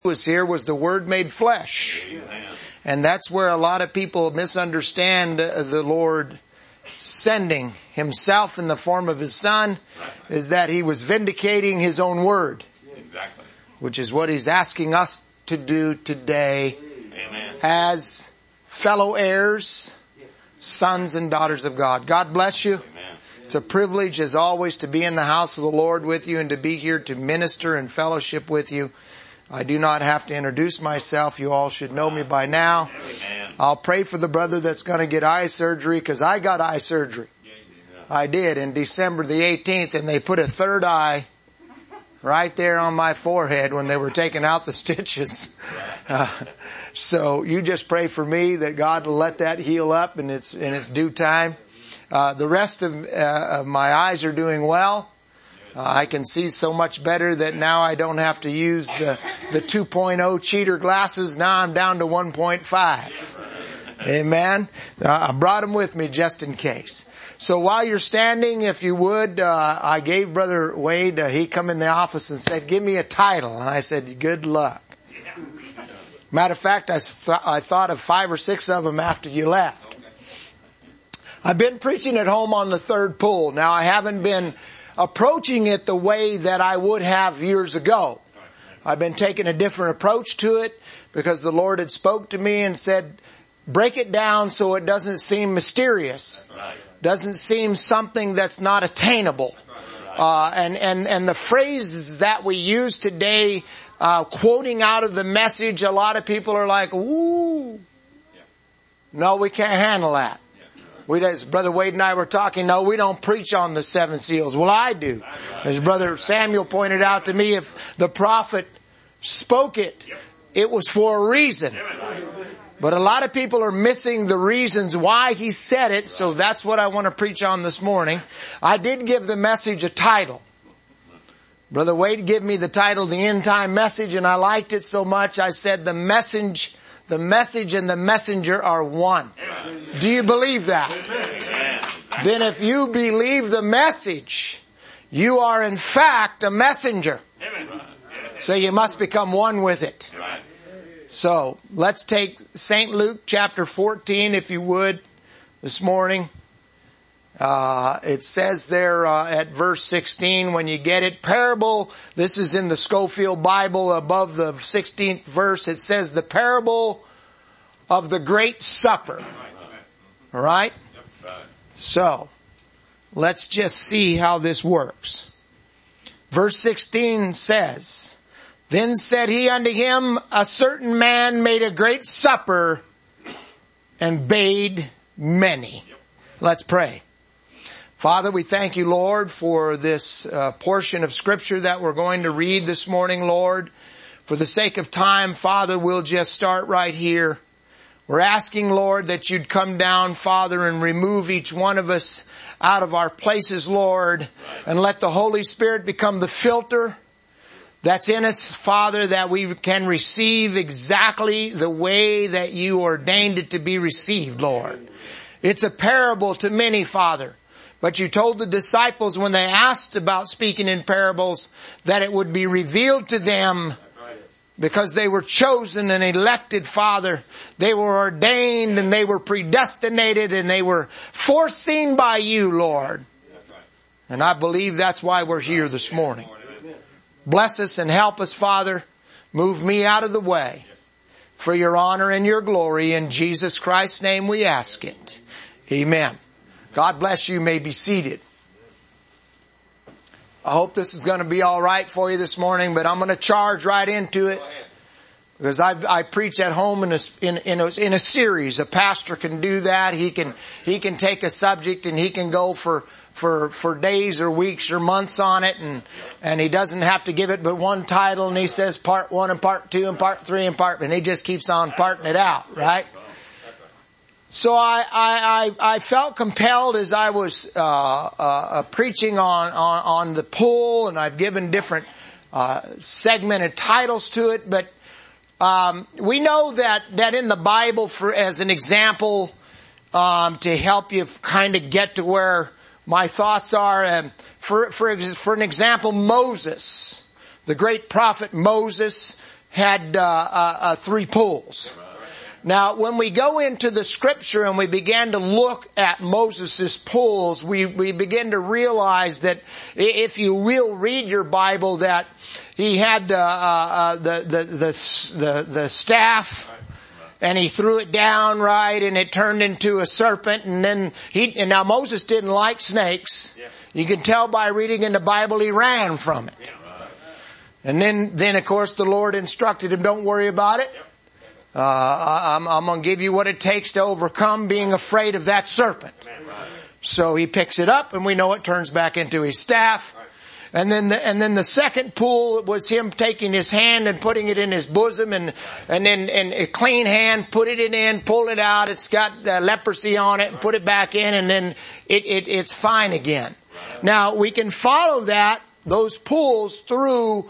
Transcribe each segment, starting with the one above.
was here was the Word made flesh. Amen. And that's where a lot of people misunderstand the Lord sending Himself in the form of His Son, is that He was vindicating His own Word. Exactly. Which is what He's asking us to do today. Amen. As fellow heirs, sons and daughters of God. God bless you. Amen. It's a privilege as always to be in the house of the Lord with you and to be here to minister and fellowship with you. I do not have to introduce myself. You all should know me by now. Amen. I'll pray for the brother that's going to get eye surgery, because I got eye surgery. I did in December the 18th, and they put a third eye right there on my forehead when they were taking out the stitches. So you just pray for me that God will let that heal up in its due time. The rest of my eyes are doing well. I can see so much better that now I don't have to use the 2.0 cheater glasses. Now I'm down to 1.5. Amen. I brought them with me just in case. So while you're standing, if you would, I gave Brother Wade, he come in the office and said, give me a title. And I said, good luck. Matter of fact, I thought of 5 or 6 of them after you left. I've been preaching at home on the third pull. Now I haven't been approaching it the way that I would have years ago. I've been taking a different approach to it because the Lord had spoke to me and said, break it down so it doesn't seem mysterious. Doesn't seem something that's not attainable. And the phrases that we use today, quoting out of the Message, a lot of people are like, ooh. No, we can't handle that. As Brother Wade and I were talking, no, we don't preach on the 7 seals. Well, I do. As Brother Samuel pointed out to me, if the prophet spoke it, it was for a reason. But a lot of people are missing the reasons why he said it, so that's what I want to preach on this morning. I did give the message a title. Brother Wade gave me the title, The End Time Message, and I liked it so much, I said the message and the messenger are one. Do you believe that? Then if you believe the message, you are in fact a messenger. So you must become one with it. So let's take St. Luke chapter 14, if you would, this morning. It says there at verse 16, when you get it, parable, this is in the Scofield Bible above the 16th verse, it says the parable of the great supper. All right? So, let's just see how this works. Verse 16 says, then said he unto him, a certain man made a great supper and bade many. Let's pray. Father, we thank you, Lord, for this portion of Scripture that we're going to read this morning, Lord. For the sake of time, Father, we'll just start right here. We're asking, Lord, that you'd come down, Father, and remove each one of us out of our places, Lord, and let the Holy Spirit become the filter that's in us, Father, that we can receive exactly the way that you ordained it to be received, Lord. It's a parable to many, Father. But you told the disciples when they asked about speaking in parables that it would be revealed to them because they were chosen and elected, Father. They were ordained and they were predestinated and they were foreseen by you, Lord. And I believe that's why we're here this morning. Bless us and help us, Father. Move me out of the way for your honor and your glory. In Jesus Christ's name we ask it. Amen. God bless you. You may be seated. I hope this is going to be all right for you this morning, but I'm going to charge right into it because I preach at home in a series. A pastor can do that. He can take a subject and he can go for days or weeks or months on it, and he doesn't have to give it but one title, and he says part 1 and part 2 and part 3 and he just keeps on parting it out, right? So I felt compelled as I was preaching on the pull, and I've given different segmented titles to it, but we know that in the Bible, as an example, to help you kind of get to where my thoughts are, for an example, Moses, the great prophet Moses, had 3 pulls. Now, when we go into the scripture and we began to look at Moses' pulls, we begin to realize that if you will read your Bible, that he had the staff, and he threw it down, right, and it turned into a serpent, and then now Moses didn't like snakes. You can tell by reading in the Bible he ran from it. And then of course the Lord instructed him, don't worry about it. I'm going to give you what it takes to overcome being afraid of that serpent. So he picks it up, and we know it turns back into his staff. And then the second pull was him taking his hand and putting it in his bosom, and then a clean hand, put it in, pull it out. It's got leprosy on it, and put it back in, and then it's fine again. Now we can follow those pulls through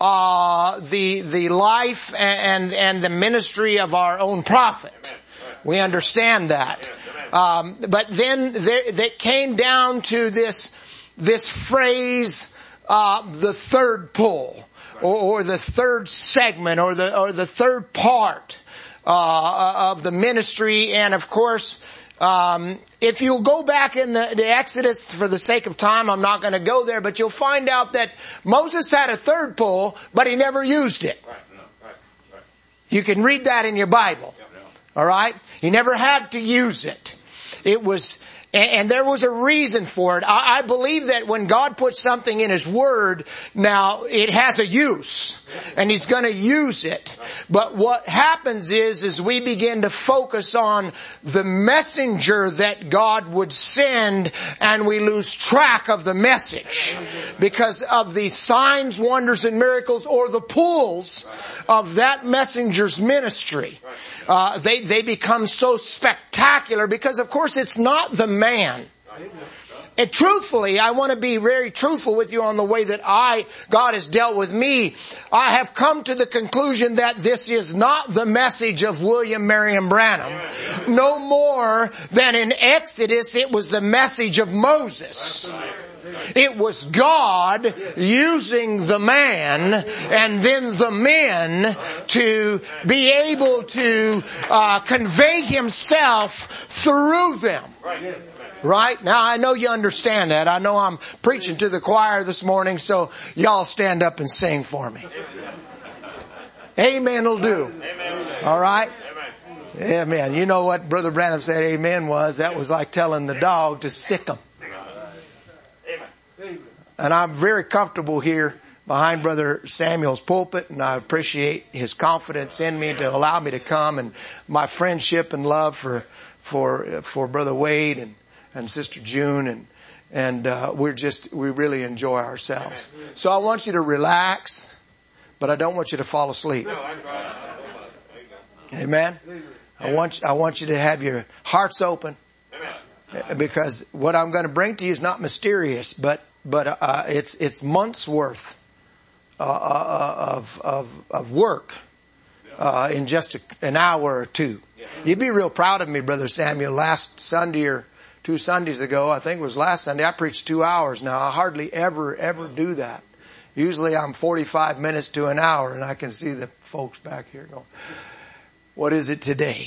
the life and the ministry of our own prophet. We understand that. But then that came down to this phrase, the third pull, or the third segment, or the third part, of the ministry. And of course, if you'll go back in the Exodus, for the sake of time, I'm not going to go there, but you'll find out that Moses had a third pull, but he never used it. You can read that in your Bible. All right? He never had to use it. And there was a reason for it. I believe that when God puts something in His Word, now it has a use, and He's going to use it. But what happens is we begin to focus on the messenger that God would send, and we lose track of the message because of the signs, wonders, and miracles, or the pulls of that messenger's ministry. They become so spectacular because, of course, it's not the man. And truthfully, I want to be very truthful with you on the way that God has dealt with me. I have come to the conclusion that this is not the message of William Marion Branham. No more than in Exodus it was the message of Moses. It was God using the man and then the men to be able to convey Himself through them. Right? Now I know you understand that. I know I'm preaching to the choir this morning, so y'all stand up and sing for me. Amen will do. All right? Amen. You know what Brother Branham said amen was? That was like telling the dog to sick him. And I'm very comfortable here behind Brother Samuel's pulpit, and I appreciate his confidence in me to allow me to come, and my friendship and love for Brother Wade and Sister June, and we really enjoy ourselves. So I want you to relax, but I don't want you to fall asleep. Amen. I want you to have your hearts open, because what I'm going to bring to you is not mysterious, but it's months worth of work in just an hour or two. You'd be real proud of me, Brother Samuel. Last Sunday or 2 Sundays ago, I think it was last Sunday, I preached 2 hours. Now I hardly ever do that. Usually I'm 45 minutes to an hour, and I can see the folks back here going, what is it today?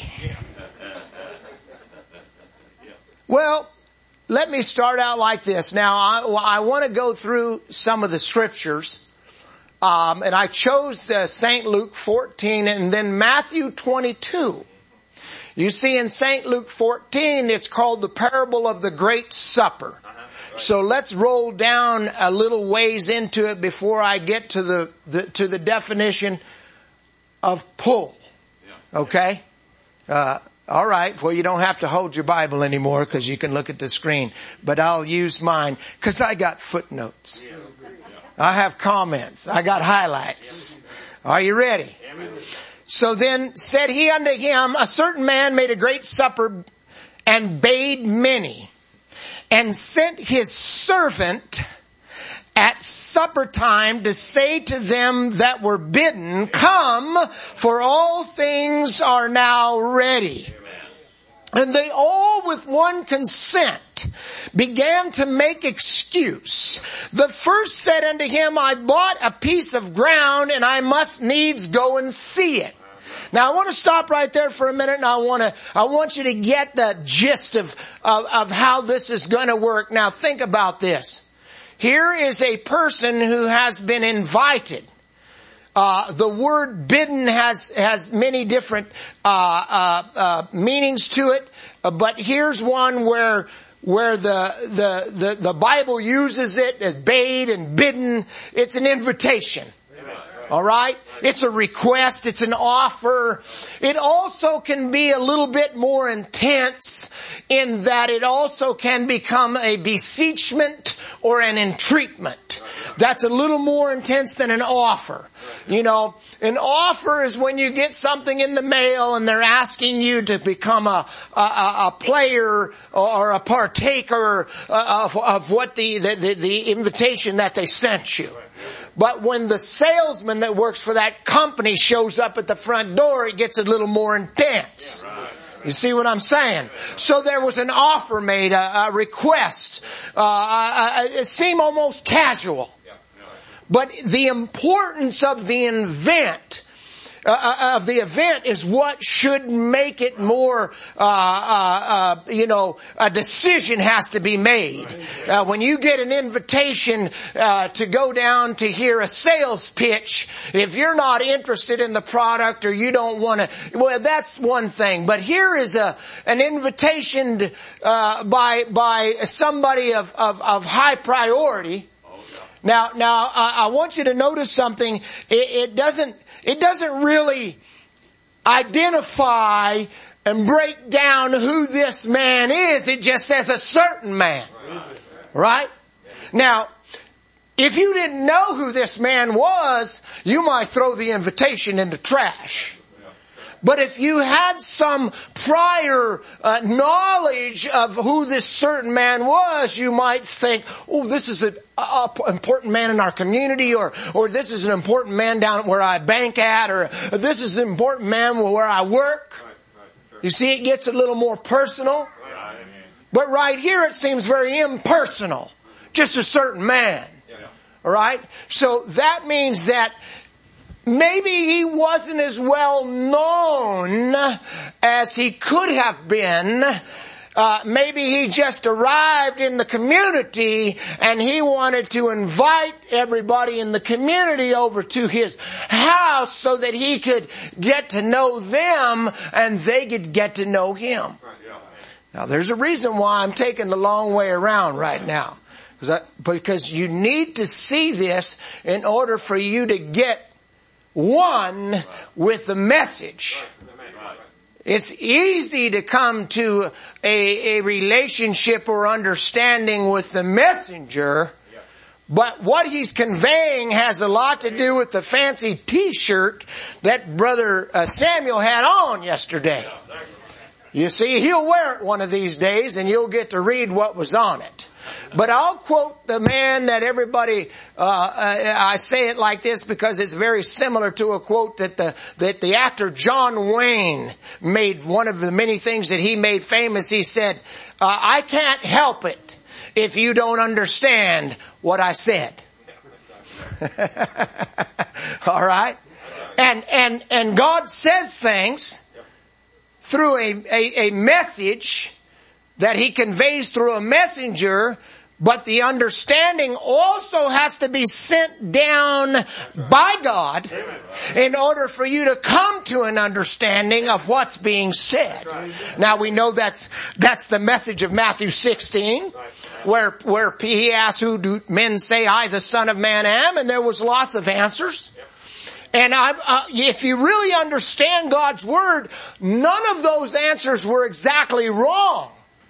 Well, let me start out like this. Now, I want to go through some of the scriptures, and I chose St. Luke 14 and then Matthew 22. You see, in St. Luke 14, it's called the parable of the Great Supper. So let's roll down a little ways into it before I get to the definition of pull. Okay? All right. Well, you don't have to hold your Bible anymore because you can look at the screen. But I'll use mine because I got footnotes. I have comments. I got highlights. Are you ready? So then said he unto him, a certain man made a great supper and bade many, and sent his servant at supper time to say to them that were bidden, come, for all things are now ready. And they all with one consent began to make excuse. The first said unto him, I bought a piece of ground and I must needs go and see it. Now I want to stop right there for a minute, and I want you to get the gist of how this is going to work. Now think about this. Here is a person who has been invited. The word bidden has many different meanings to it, but here's one where the Bible uses it as bade and bidden. It's an invitation. All right? It's a request. It's an offer. It also can be a little bit more intense in that it also can become a beseechment or an entreatment. That's a little more intense than an offer. You know, an offer is when you get something in the mail and they're asking you to become a player or a partaker of what the invitation that they sent you. But when the salesman that works for that company shows up at the front door, it gets a little more intense. You see what I'm saying? So there was an offer made, a request. It seemed almost casual. But the importance of the event is what should make it more, a decision has to be made. When you get an invitation, to go down to hear a sales pitch, if you're not interested in the product or you don't want to, well, that's one thing. But here is an invitation, by somebody of high priority. Now, I want you to notice something. It doesn't really identify and break down who this man is. It just says a certain man. Right? Now, if you didn't know who this man was, you might throw the invitation in the trash. But if you had some prior knowledge of who this certain man was, you might think, oh, this is an important man in our community, or this is an important man down where I bank at, or this is an important man where I work. You see, it gets a little more personal. But right here it seems very impersonal. Just a certain man. All right? So that means that maybe he wasn't as well known as he could have been. Maybe he just arrived in the community and he wanted to invite everybody in the community over to his house so that he could get to know them and they could get to know him. Now there's a reason why I'm taking the long way around right now. Because you need to see this in order for you to get one with the message. It's easy to come to a relationship or understanding with the messenger, but what he's conveying has a lot to do with the fancy t-shirt that Brother Samuel had on yesterday. You see, he'll wear it one of these days and you'll get to read what was on it. But I'll quote the man that everybody, I say it like this because it's very similar to a quote that the actor John Wayne made. One of the many things that he made famous. He said, I can't help it if you don't understand what I said. All right? And God says things through a message that he conveys through a messenger, but the understanding also has to be sent down by God in order for you to come to an understanding of what's being said. Now we know that's the message of Matthew 16, where he asked, who do men say I, the Son of Man, am? And there was lots of answers. And if you really understand God's Word, none of those answers were exactly wrong.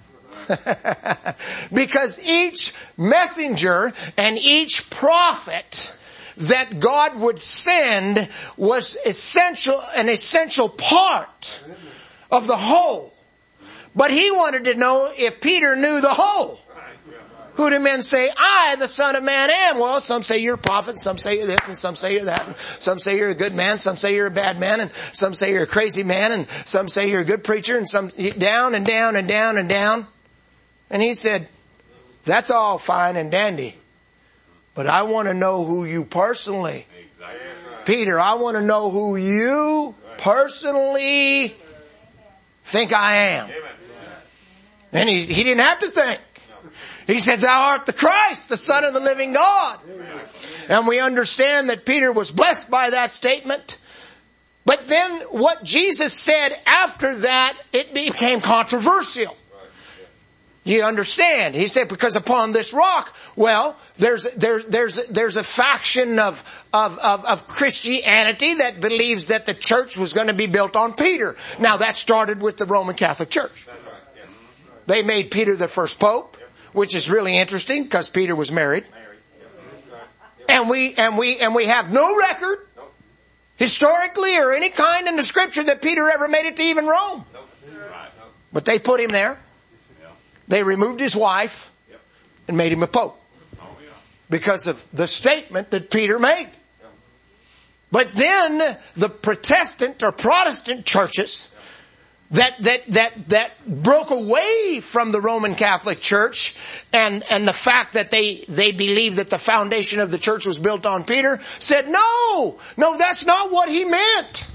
Because each messenger and each prophet that God would send was an essential part of the whole. But he wanted to know if Peter knew the whole. Who do men say I, the Son of Man, am? Well, some say you're a prophet, some say you're this, and some say you're that. And some say you're a good man, some say you're a bad man, and some say you're a crazy man, and some say you're a good preacher, and some down and down and down and down. And he said, that's all fine and dandy. But I want to know who you personally, Peter, I want to know who you personally think I am. And he didn't have to think. He said, thou art the Christ, the Son of the living God. And we understand that Peter was blessed by that statement. But then what Jesus said after that, it became controversial. You understand? He said, because upon this rock, well, there's a faction of Christianity that believes that the church was going to be built on Peter. Now that started with the Roman Catholic Church. They made Peter the first pope, which is really interesting because Peter was married. And we have no record, historically or any kind in the scripture, that Peter ever made it to even Rome. But they put him there. They removed his wife and made him a pope because of the statement that Peter made. But then the Protestant or Protestant churches that broke away from the Roman Catholic Church and the fact that they believed that the foundation of the church was built on Peter said, no, that's not what he meant.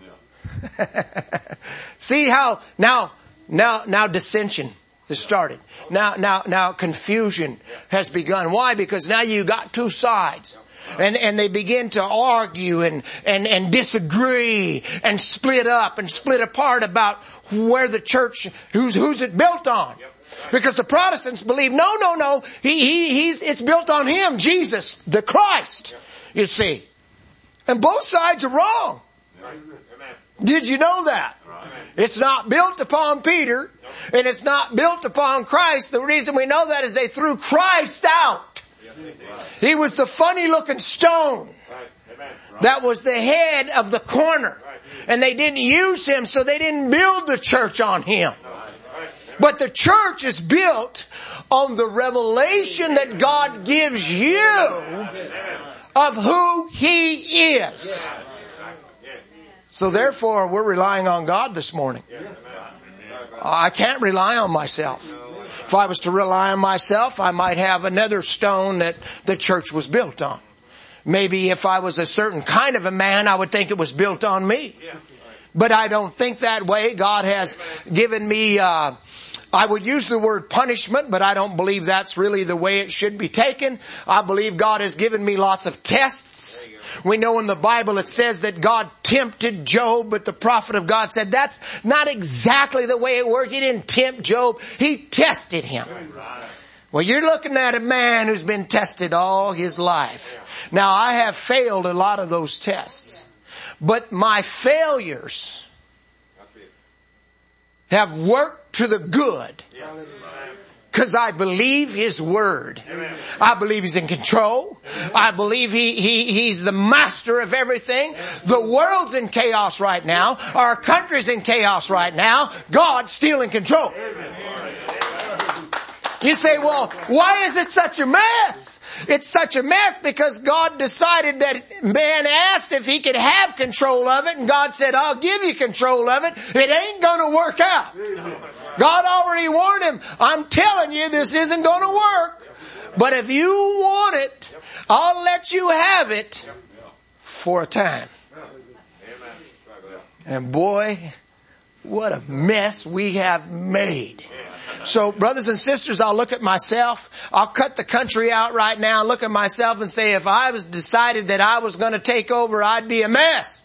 See how now dissension has started. Now confusion has begun. Why? Because now you got two sides. And they begin to argue and disagree and split up and split apart about where the church, who's it built on. Because the Protestants believe, no, it's built on him, Jesus, the Christ, you see. And both sides are wrong. Did you know that? It's not built upon Peter, and it's not built upon Christ. The reason we know that is they threw Christ out. He was the funny looking stone that was the head of the corner. And they didn't use him, so they didn't build the church on him. But the church is built on the revelation that God gives you of who He is. So therefore, we're relying on God this morning. I can't rely on myself. If I was to rely on myself, I might have another stone that the church was built on. Maybe if I was a certain kind of a man, I would think it was built on me. But I don't think that way. God has given me, I would use the word punishment, but I don't believe that's really the way it should be taken. I believe God has given me lots of tests. We know in the Bible it says that God tempted Job, but the prophet of God said that's not exactly the way it worked. He didn't tempt Job. He tested him. Well, you're looking at a man who's been tested all his life. Now, I have failed a lot of those tests, but my failures have worked to the good. Because I believe His Word. I believe He's in control. I believe He's the master of everything. The world's in chaos right now. Our country's in chaos right now. God's still in control. You say, well, why is it such a mess? It's such a mess because God decided that man asked if he could have control of it, and God said, I'll give you control of it. It ain't gonna work out. God already warned him, I'm telling you this isn't gonna work. But if you want it, I'll let you have it for a time. And boy, what a mess we have made. So brothers and sisters, I'll look at myself. I'll cut the country out right now, look at myself and say, if I was decided that I was going to take over, I'd be a mess.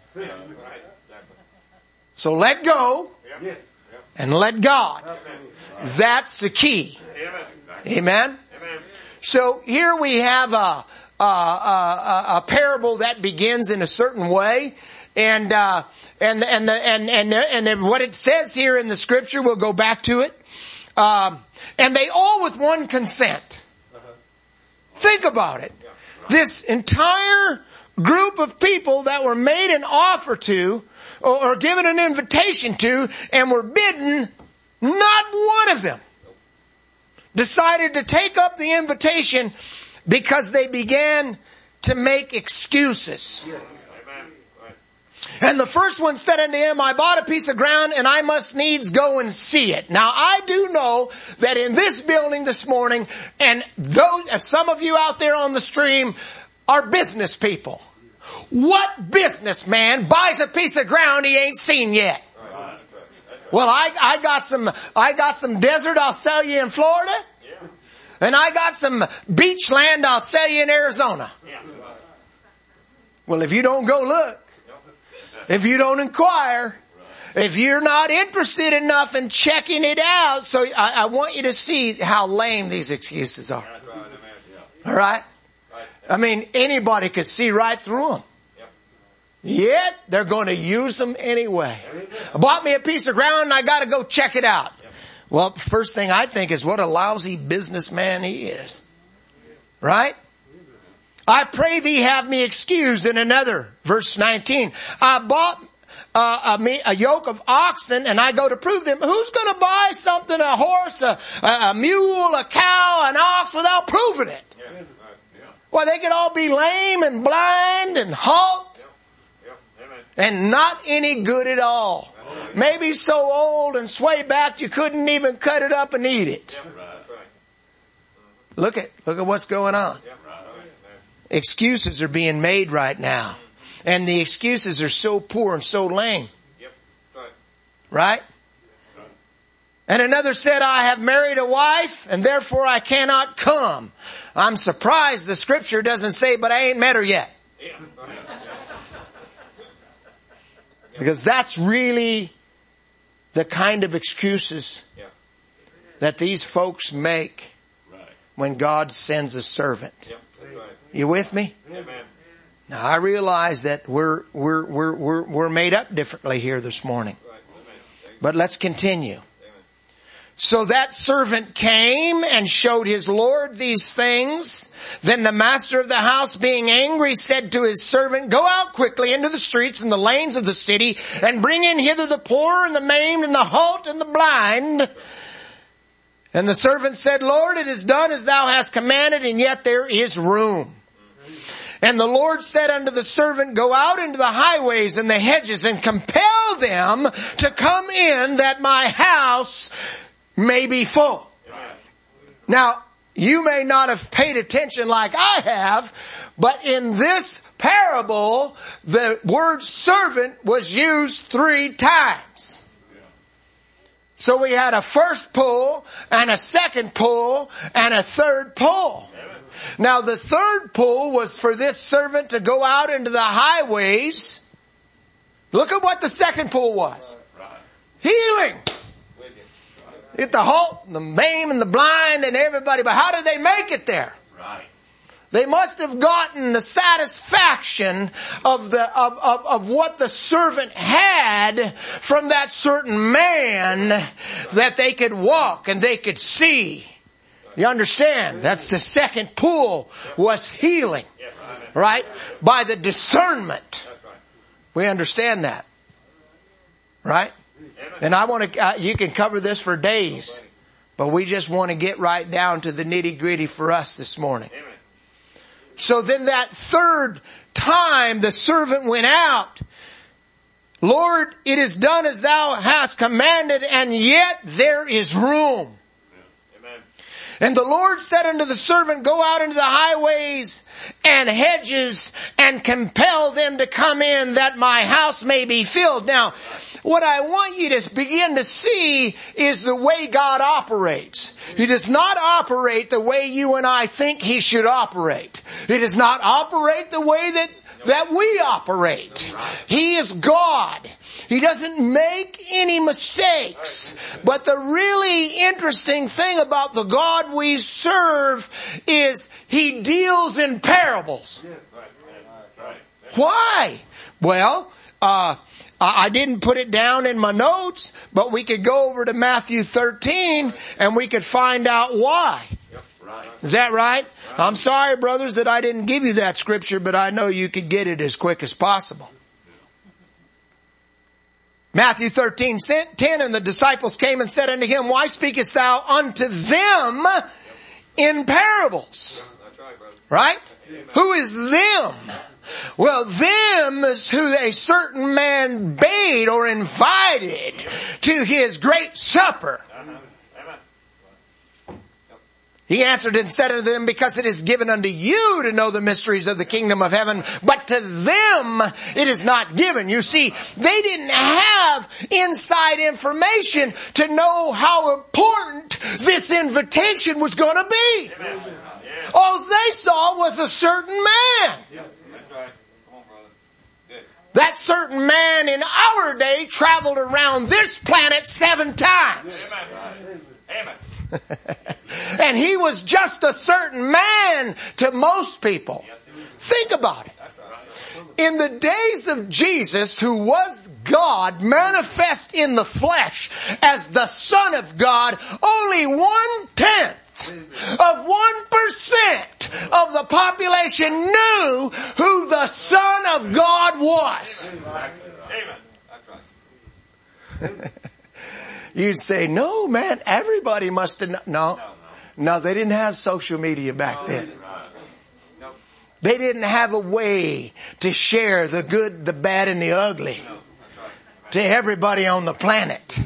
So let go and let God. That's the key. Amen. So here we have a parable that begins in a certain way. And what it says here in the scripture, we'll go back to it. And they all with one consent. Think about it. This entire group of people that were made an offer to, or given an invitation to, and were bidden, not one of them decided to take up the invitation because they began to make excuses. And the first one said unto him, I bought a piece of ground and I must needs go and see it. Now I do know that in this building this morning, and some of you out there on the stream are business people. What businessman buys a piece of ground he ain't seen yet? Well, I got some desert I'll sell you in Florida. And I got some beach land I'll sell you in Arizona. Well, if you don't go look, if you don't inquire, if you're not interested enough in checking it out, so I want you to see how lame these excuses are. All right? I mean, anybody could see right through them. Yet, they're going to use them anyway. I bought me a piece of ground and I got to go check it out. Well, first thing I think is what a lousy businessman he is. Right? I pray thee have me excused. In another, verse 19, I bought a yoke of oxen and I go to prove them. Who's going to buy something, a horse, a mule, a cow, an ox without proving it? Well, they could all be lame and blind and halt and not any good at all. Maybe so old and sway-backed you couldn't even cut it up and eat it. Look at what's going on. Excuses are being made right now. And the excuses are so poor and so lame. Right? And another said, I have married a wife and therefore I cannot come. I'm surprised the scripture doesn't say, but I ain't met her yet. Because that's really the kind of excuses that these folks make when God sends a servant. You with me? Now I realize that we're made up differently here this morning. But let's continue. So that servant came and showed his Lord these things. Then the master of the house, being angry, said to his servant, go out quickly into the streets and the lanes of the city and bring in hither the poor and the maimed and the halt and the blind. And the servant said, Lord, it is done as thou hast commanded, and yet there is room. And the Lord said unto the servant, go out into the highways and the hedges and compel them to come in, that my house may be full. Now, you may not have paid attention like I have, but in this parable, the word servant was used 3 times. So we had a first pull, and a second pull, and a third pull. Now the third pull was for this servant to go out into the highways. Look at what the second pull was. Healing. Get the halt, and the maimed, and the blind, and everybody. But how did they make it there? Right. They must have gotten the satisfaction of what the servant had from that certain man, that they could walk and they could see. You understand? That's the second pull, was healing. Right? By the discernment. We understand that. Right? And I want to, you can cover this for days, but we just want to get right down to the nitty gritty for us this morning. So then that third time the servant went out, Lord, it is done as thou hast commanded, and yet there is room. And the Lord said unto the servant, go out into the highways and hedges and compel them to come in, that my house may be filled. Now, what I want you to begin to see is the way God operates. He does not operate the way you and I think He should operate. He does not operate the way that we operate. He is God. He doesn't make any mistakes. But the really interesting thing about the God we serve is He deals in parables. Why? Well, I didn't put it down in my notes, but we could go over to Matthew 13 and we could find out why. Is that right? I'm sorry, brothers, that I didn't give you that scripture, but I know you could get it as quick as possible. Matthew 13:10, and the disciples came and said unto him, why speakest thou unto them in parables? Right? Who is them? Well, them is who a certain man bade or invited to his great supper. He answered and said unto them, because it is given unto you to know the mysteries of the kingdom of heaven, but to them it is not given. You see, they didn't have inside information to know how important this invitation was going to be. All they saw was a certain man. That certain man in our day traveled around this planet 7 times. Amen. And he was just a certain man to most people. Think about it. In the days of Jesus, who was God manifest in the flesh as the Son of God, only 1/10 of 1% of the population knew who the Son of God was. Amen. That's right. You'd say, no, man, everybody must have known. No, they didn't have social media back then. They didn't have a way to share the good, the bad, and the ugly to everybody on the planet.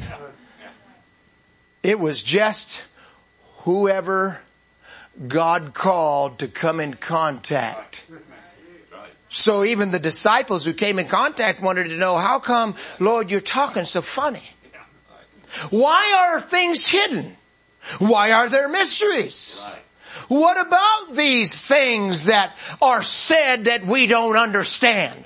It was just whoever God called to come in contact. So even the disciples who came in contact wanted to know, how come, Lord, you're talking so funny? Why are things hidden? Why are there mysteries? What about these things that are said that we don't understand?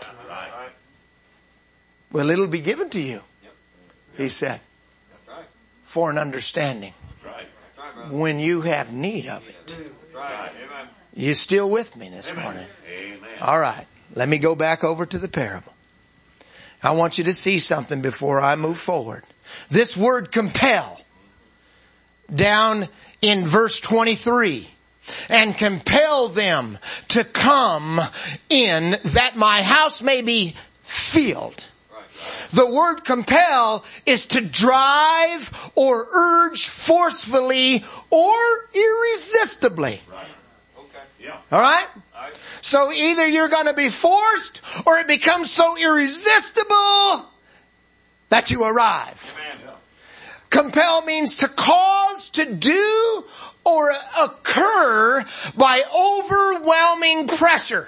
Well, it'll be given to you, he said, for an understanding when you have need of it. You still with me this morning? All right. Let me go back over to the parable. I want you to see something before I move forward. This word compel, down in verse 23, and compel them to come in that my house may be filled. The word compel is to drive or urge forcefully or irresistibly. All right? So either you're going to be forced or it becomes so irresistible that you arrive. Compel means to cause, to do, or occur by overwhelming pressure.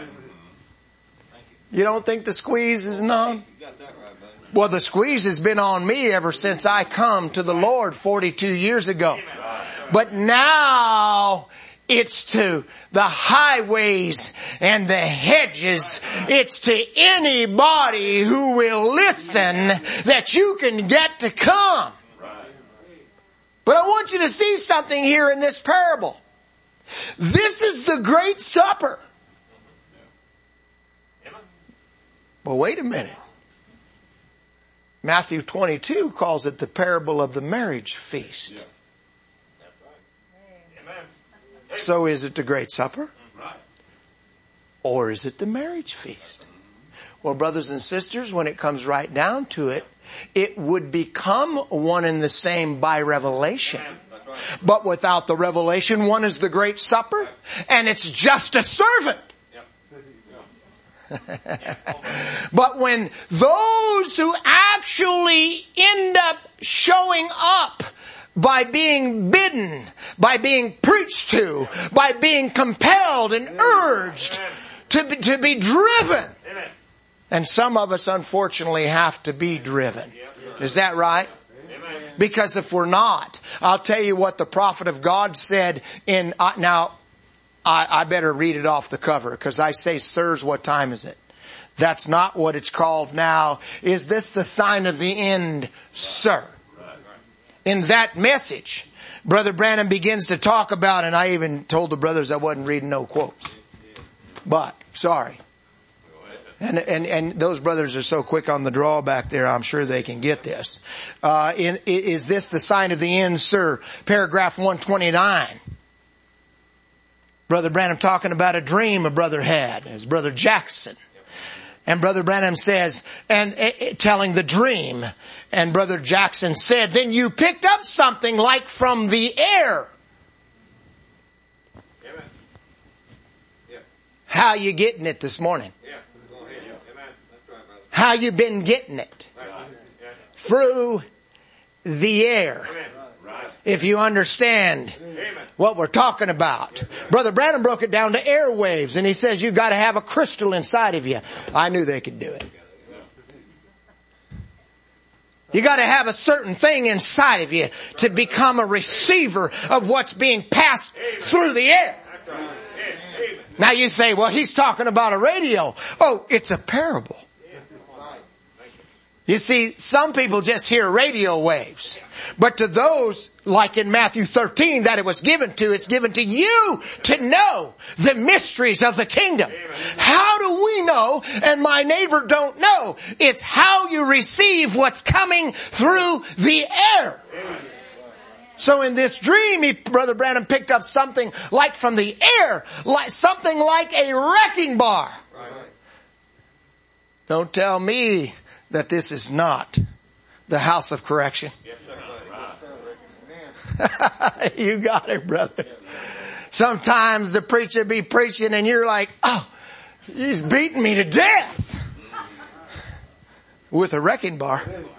You don't think the squeeze is on? Well, the squeeze has been on me ever since I come to the Lord 42 years ago. But now it's to the highways and the hedges. It's to anybody who will listen that you can get to come. But I want you to see something here in this parable. This is the great supper. Well, wait a minute. Matthew 22 calls it the parable of the marriage feast. So is it the great supper? Or is it the marriage feast? Well, brothers and sisters, when it comes right down to it, it would become one and the same by revelation. But without the revelation, one is the great supper, and it's just a servant. But when those who actually end up showing up by being bidden, by being preached to, by being compelled and urged to be driven. And some of us unfortunately have to be driven. Is that right? Because if we're not, I'll tell you what the prophet of God said in, now, I better read it off the cover because I say, sirs, what time is it? That's not what it's called now. Is this the sign of the end, sir? In that message, Brother Branham begins to talk about, and I even told the brothers I wasn't reading no quotes. But, sorry. And those brothers are so quick on the draw back there, I'm sure they can get this. Is this the sign of the end, sir? Paragraph 129. Brother Branham talking about a dream a brother had, as Brother Jackson. And Brother Branham says, and telling the dream, and Brother Jackson said, then you picked up something like from the air. Amen. Yeah. How you getting it this morning? Yeah. Go ahead. Amen. That's right, brother. How you been getting it? Right. Yeah. Through the air. Amen. Right. If you understand Amen. what we're talking about. Brother Branham broke it down to airwaves, and he says you've got to have a crystal inside of you. I knew they could do it. You got to have a certain thing inside of you to become a receiver of what's being passed through the air. That's right. Amen. Now you say, well, he's talking about a radio. Oh, it's a parable. You see, some people just hear radio waves. But to those, like in Matthew 13, that it was given to, it's given to you to know the mysteries of the kingdom. How do we know and my neighbor don't know? It's how you receive what's coming through the air. So in this dream, Brother Branham picked up something like from the air, like something like a wrecking bar. Don't tell me that this is not the house of correction. You got it, brother. Sometimes the preacher be preaching and you're like, oh, he's beating me to death with a wrecking bar.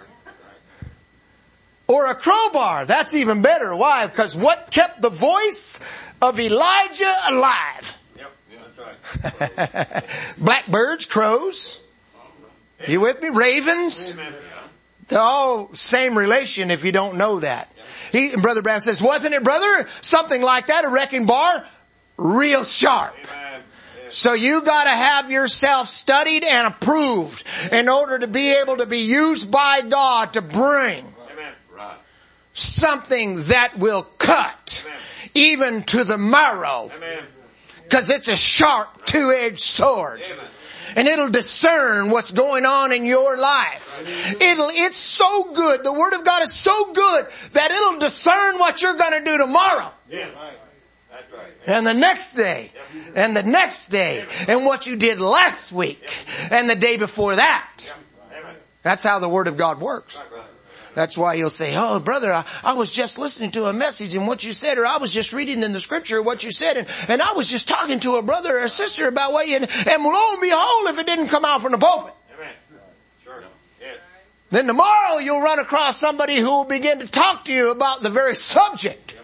Or a crowbar. That's even better. Why? Because what kept the voice of Elijah alive? Yep. That's right. Blackbirds, crows. You with me? Ravens. They're all same relation if you don't know that. And Brother Branham says, wasn't it, brother? Something like that, a wrecking bar, real sharp. Amen. So you gotta have yourself studied and approved in order to be able to be used by God to bring Amen. Right. something that will cut even to the marrow. Amen. Because it's a sharp two-edged sword. Amen. And it'll discern what's going on in your life. It's so good. The Word of God is so good that it'll discern what you're going to do tomorrow. Yeah. That's right. And the next day. And the next day. And what you did last week. And the day before that. Amen. That's how the Word of God works. Right. That's why you'll say, oh, brother, I was just listening to a message and what you said, or I was just reading in the scripture what you said, and I was just talking to a brother or a sister about what you, and lo and behold, if it didn't come out from the pulpit. Amen. Sure. Yes. Then tomorrow you'll run across somebody who will begin to talk to you about the very subject.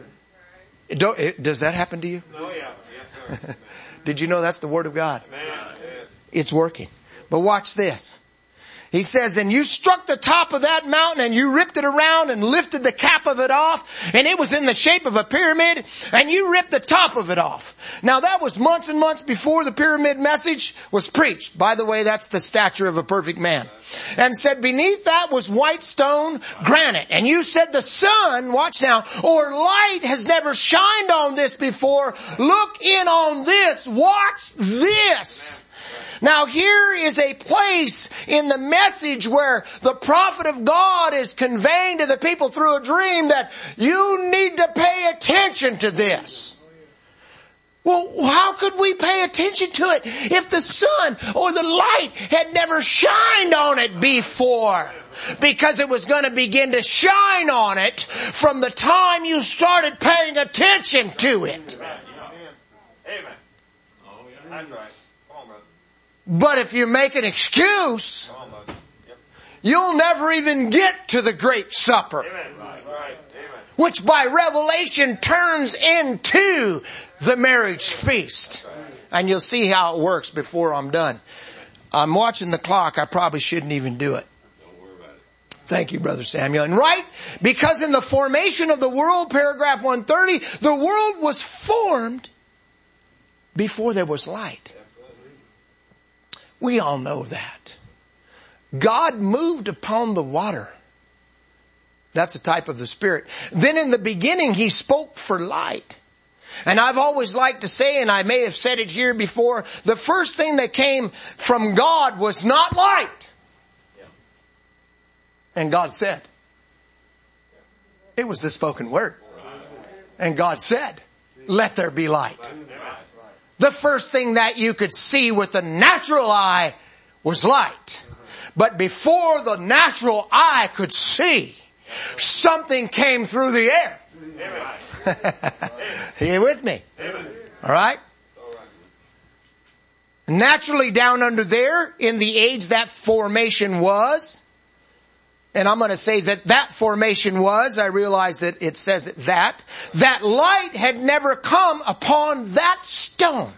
Does that happen to you? Oh, yeah. Yes, sir. Did you know that's the Word of God? Amen. Yes. It's working. But watch this. He says, and you struck the top of that mountain and you ripped it around and lifted the cap of it off, and it was in the shape of a pyramid, and you ripped the top of it off. Now that was months and months before the pyramid message was preached. By the way, that's the stature of a perfect man. And said beneath that was white stone, granite. And you said the sun, watch now, or light has never shined on this before. Look in on this. Watch this. Now here is a place in the message where the prophet of God is conveying to the people through a dream that you need to pay attention to this. Well, how could we pay attention to it if the sun or the light had never shined on it before? Because it was going to begin to shine on it from the time you started paying attention to it. Amen. That's right. But if you make an excuse, you'll never even get to the great supper. Amen. Right. Which by revelation turns into the marriage feast. And you'll see how it works before I'm done. I'm watching the clock. I probably shouldn't even do it. Thank you, Brother Samuel. And right, because in the formation of the world, paragraph 130, the world was formed before there was light. We all know that. God moved upon the water. That's a type of the Spirit. Then in the beginning, He spoke for light. And I've always liked to say, and I may have said it here before, the first thing that came from God was not light. And God said. It was the spoken word. And God said, let there be light. The first thing that you could see with the natural eye was light. But before the natural eye could see, something came through the air. Are you with me? All right? Naturally down under there in the age that formation was, and I'm going to say that formation was, I realize that it says it that light had never come upon that stone.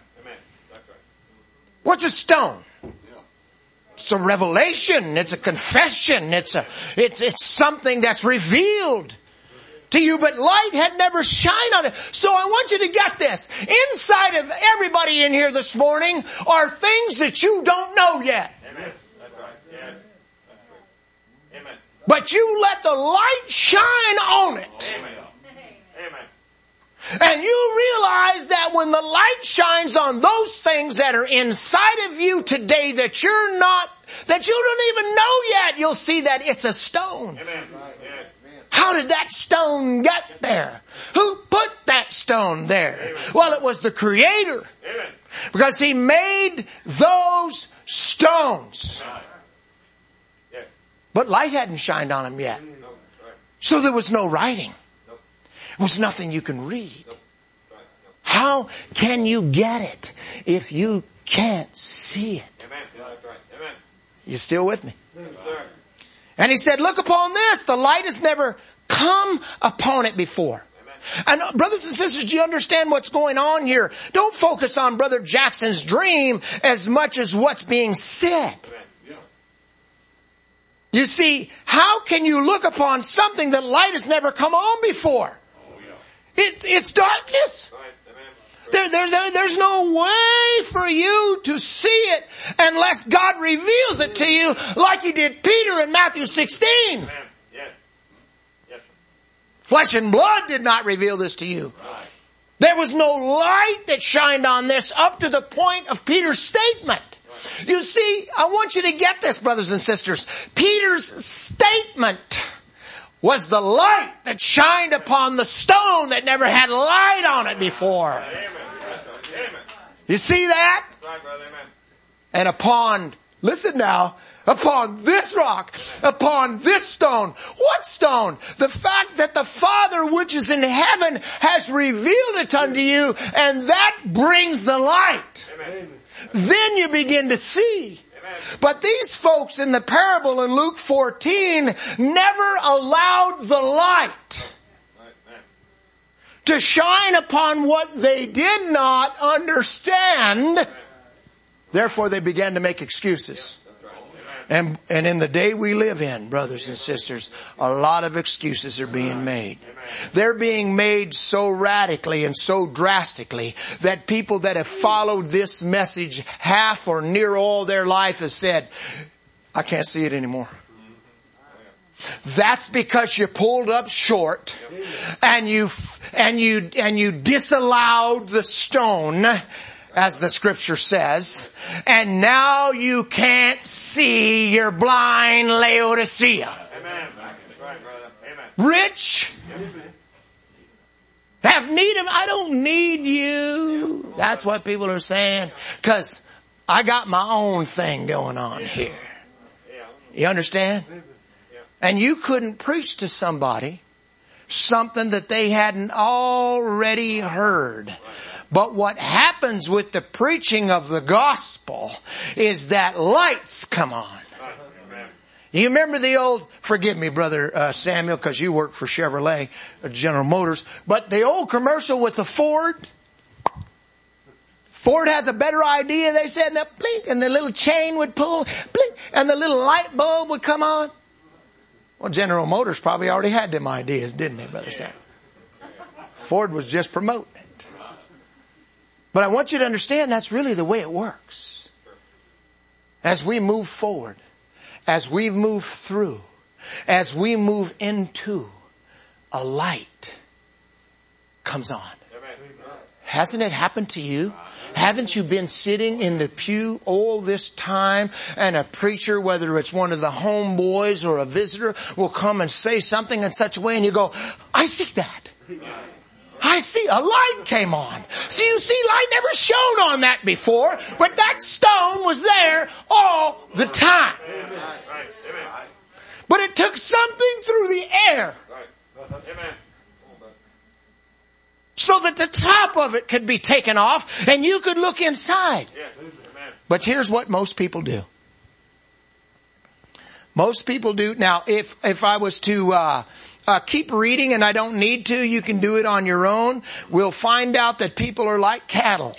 What's a stone? It's a revelation. It's a confession. It's something that's revealed to you, but light had never shined on it. So I want you to get this. Inside of everybody in here this morning are things that you don't know yet. Amen. That's right. Yes. That's right. Amen. But you let the light shine on it. Amen. Amen. And you realize that when the light shines on those things that are inside of you today that you don't even know yet, you'll see that it's a stone. Amen. Yes. How did that stone get there? Who put that stone there? Well, it was the Creator. Amen. Because He made those stones. Yes. But light hadn't shined on them yet. No. Right. So there was no writing. No. It was nothing you can read. No. Right. How can you get it if you can't see it? Amen. That's right. Amen. You still with me? Yes, sir. And He said, look upon this. The light has never come upon it before. Amen. And brothers and sisters, do you understand what's going on here? Don't focus on Brother Jackson's dream as much as what's being said. Amen. Yeah. You see, how can you look upon something that light has never come on before? Oh, yeah. It's darkness. Right. Amen. There's no way for you to see it unless God reveals it to you like He did Peter in Matthew 16. Amen. Yes. Yes. Flesh and blood did not reveal this to you. Right. There was no light that shined on this up to the point of Peter's statement. You see, I want you to get this, brothers and sisters. Peter's statement was the light that shined upon the stone that never had light on it before. Amen. That's right. Amen. You see that? Right, brother. Amen. And upon this rock, upon this stone. What stone? The fact that the Father which is in heaven has revealed it unto you, and that brings the light. Amen. Then you begin to see. Amen. But these folks in the parable in Luke 14 never allowed the light Right. Amen. to shine upon what they did not understand. Therefore they began to make excuses. That's right. Amen. And in the day we live in, brothers and sisters, a lot of excuses are being made. They're being made so radically and so drastically that people that have followed this message half or near all their life have said, I can't see it anymore. That's because you pulled up short and you disallowed the stone, as the scripture says, and now you can't see your blind Laodicea. Amen. That's right, brother. Amen. Rich, have need of, I don't need you. That's what people are saying. Cause I got my own thing going on here. Yeah. You understand? And you couldn't preach to somebody something that they hadn't already heard. But what happens with the preaching of the gospel is that lights come on. You remember the old, forgive me, Brother Samuel, because you work for Chevrolet, General Motors, but the old commercial with the Ford. Ford has a better idea, they said, and the blink, and the little chain would pull, blink, and the little light bulb would come on. Well, General Motors probably already had them ideas, didn't they, Brother Sam? Ford was just promoting it. But I want you to understand that's really the way it works. As we move forward, as we move through, as we move into, a light comes on. Hasn't it happened to you? Haven't you been sitting in the pew all this time and a preacher, whether it's one of the homeboys or a visitor, will come and say something in such a way and you go, I see that. I see a light came on. So you see, light never shone on that before, but that stone was there all the time. But it took something through the air so that the top of it could be taken off and you could look inside. But here's what most people do. Most people do. Now, if I was to keep reading, and I don't need to, you can do it on your own, we'll find out that people are like cattle.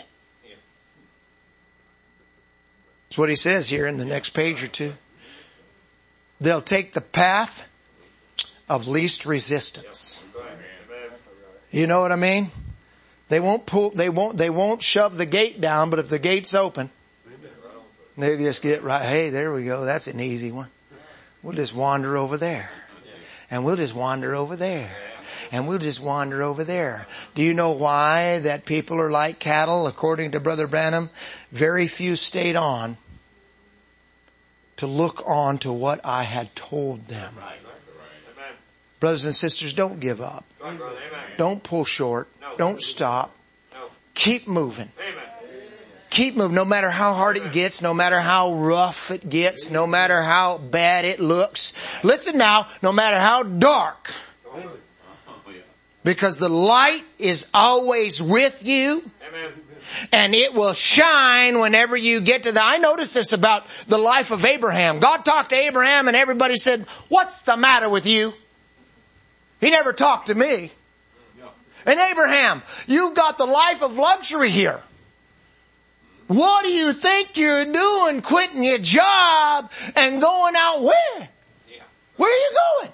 That's what he says here in the next page or two. They'll take the path of least resistance. You know what I mean? They won't shove the gate down, but if the gate's open, they just get right, hey, there we go, that's an easy one. We'll just wander over there. And we'll just wander over there. And we'll just wander over there. Do you know why that people are like cattle? According to Brother Branham, very few stayed on to look on to what I had told them. Brothers and sisters, don't give up. Don't pull short. Don't stop. Keep moving. Keep moving, no matter how hard it gets, no matter how rough it gets, no matter how bad it looks. Listen now, no matter how dark. Because the light is always with you. And it will shine whenever you get to I noticed this about the life of Abraham. God talked to Abraham and everybody said, what's the matter with you? He never talked to me. And Abraham, you've got the life of luxury here. What do you think you're doing quitting your job and going out where? Where are you going?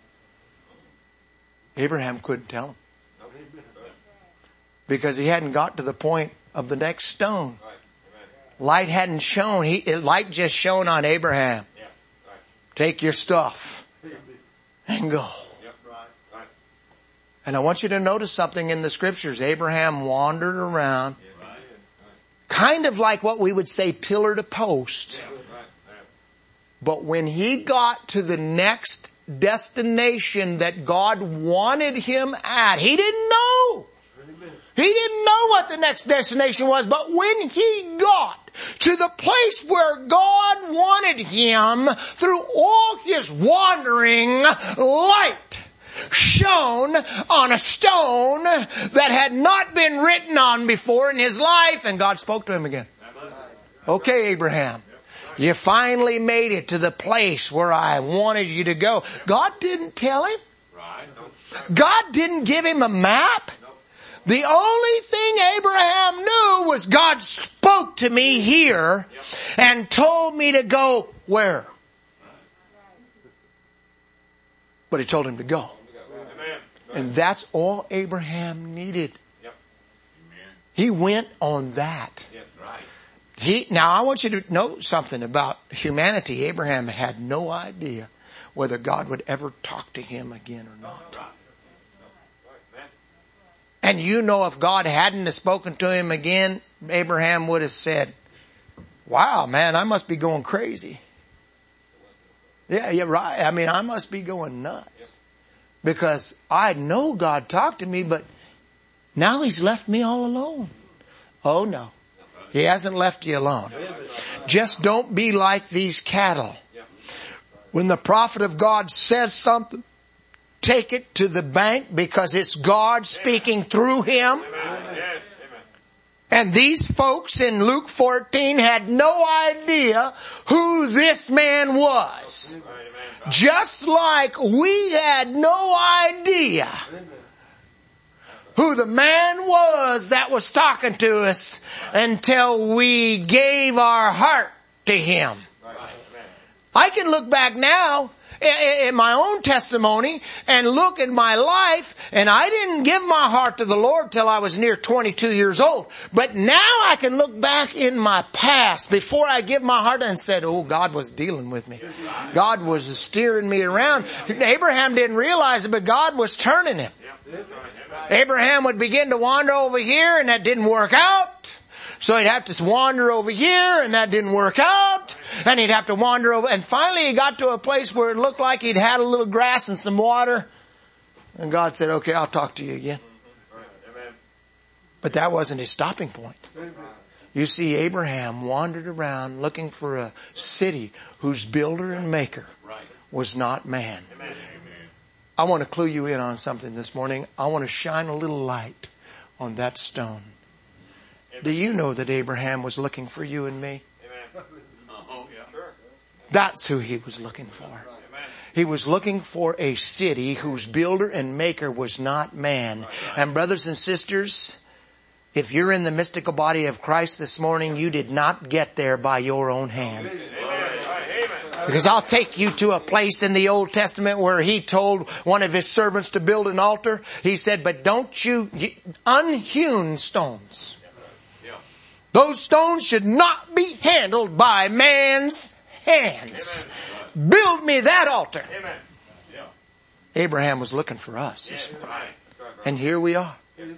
Abraham couldn't tell him. Because he hadn't got to the point of the next stone. Light hadn't shone. Light just shone on Abraham. Take your stuff and go. And I want you to notice something in the scriptures. Abraham wandered around. Kind of like what we would say pillar to post. But when he got to the next destination that God wanted him at, he didn't know. He didn't know what the next destination was. But when he got to the place where God wanted him, through all his wandering, light shone on a stone that had not been written on before in his life, and God spoke to him again. Okay, Abraham, you finally made it to the place where I wanted you to go. God didn't tell him. God didn't give him a map. The only thing Abraham knew was God spoke to me here and told me to go where? But he told him to go. And that's all Abraham needed. He went on that. Now I want you to know something about humanity. Abraham had no idea whether God would ever talk to him again or not. And you know, if God hadn't have spoken to him again, Abraham would have said, wow, man, I must be going crazy. Yeah, right. I mean, I must be going nuts. Because I know God talked to me, but now he's left me all alone. Oh no. He hasn't left you alone. Just don't be like these cattle. When the prophet of God says something, take it to the bank because it's God speaking through him. And these folks in Luke 14 had no idea who this man was. Just like we had no idea who the man was that was talking to us until we gave our heart to him. I can look back now in my own testimony and look at my life, and I didn't give my heart to the Lord till I was near 22 years old. But now I can look back in my past before I give my heart and said, oh, God was dealing with me. God was steering me around. Abraham didn't realize it, but God was turning him. Abraham would begin to wander over here, and that didn't work out. So he'd have to wander over here, and that didn't work out. And he'd have to wander over. And finally he got to a place where it looked like he'd had a little grass and some water. And God said, okay, I'll talk to you again. But that wasn't his stopping point. You see, Abraham wandered around looking for a city whose builder and maker was not man. I want to clue you in on something this morning. I want to shine a little light on that stone. Do you know that Abraham was looking for you and me? That's who he was looking for. He was looking for a city whose builder and maker was not man. And brothers and sisters, if you're in the mystical body of Christ this morning, you did not get there by your own hands. Because I'll take you to a place in the Old Testament where he told one of his servants to build an altar. He said, but don't you, unhewn stones. Those stones should not be handled by man's hands. Build me that altar. Abraham was looking for us this morning. And here we are.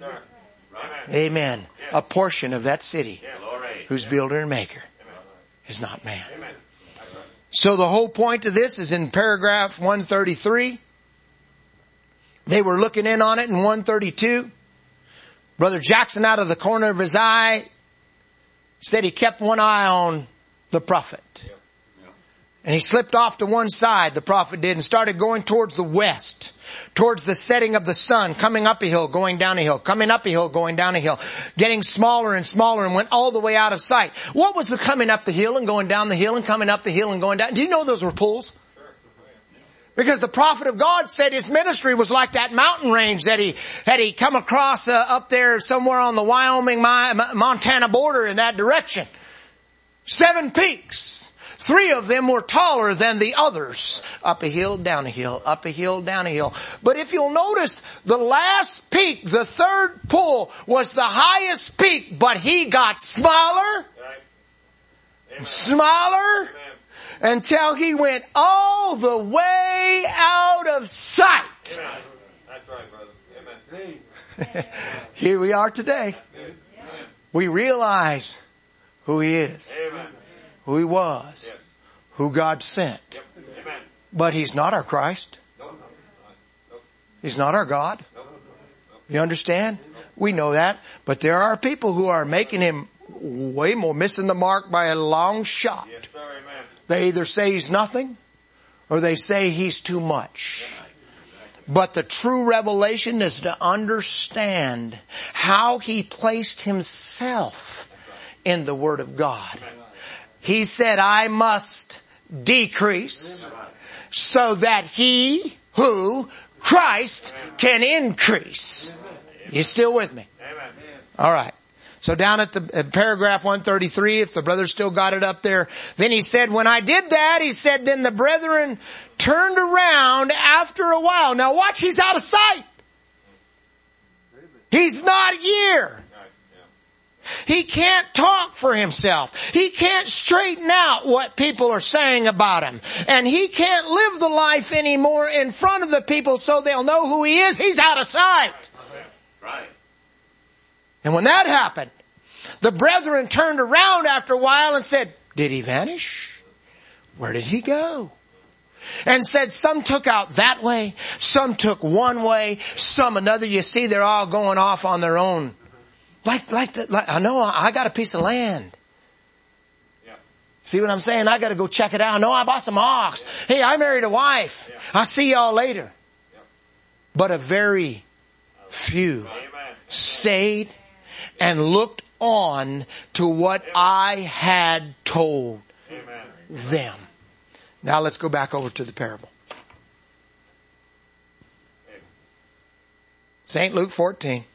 Amen. A portion of that city whose builder and maker is not man. So the whole point of this is in paragraph 133. They were looking in on it in 132. Brother Jackson, out of the corner of his eye, said he kept one eye on the prophet. And he slipped off to one side, the prophet did, and started going towards the west, towards the setting of the sun, coming up a hill, going down a hill, coming up a hill, going down a hill, getting smaller and smaller, and went all the way out of sight. What was the coming up the hill and going down the hill and coming up the hill and going down? Do you know those were pulls? Because the prophet of God said his ministry was like that mountain range that he come across up there somewhere on the Wyoming, Montana border in that direction. 7 peaks. 3 of them were taller than the others. Up a hill, down a hill, up a hill, down a hill. But if you'll notice, the last peak, the third pull, was the highest peak, but he got smaller, smaller, until he went all the way out of sight. That's right, brother. Amen. Here we are today. We realize who he is. Amen. Who he was, who God sent. But he's not our Christ. He's not our God. You understand? We know that. But there are people who are making him way more, missing the mark by a long shot. They either say he's nothing or they say he's too much. But the true revelation is to understand how he placed himself in the Word of God. He said, I must decrease so that he, who, Christ, can increase. You still with me? All right. So down at the paragraph 133, if the brother still got it up there, then he said, when I did that, he said, then the brethren turned around after a while. Now watch, he's out of sight. He's not here. He can't talk for himself. He can't straighten out what people are saying about him. And he can't live the life anymore in front of the people so they'll know who he is. He's out of sight. Right. And when that happened, the brethren turned around after a while and said, did he vanish? Where did he go? And said some took out that way, some took one way, some another. You see, they're all going off on their own. Like I know I got a piece of land. Yeah. See what I'm saying? I got to go check it out. No, I bought some ox. Hey, I married a wife. Yeah. I'll see y'all later. Yeah. But a very few stayed and looked on to what I had told them. Now let's go back over to the parable. St. Luke 14.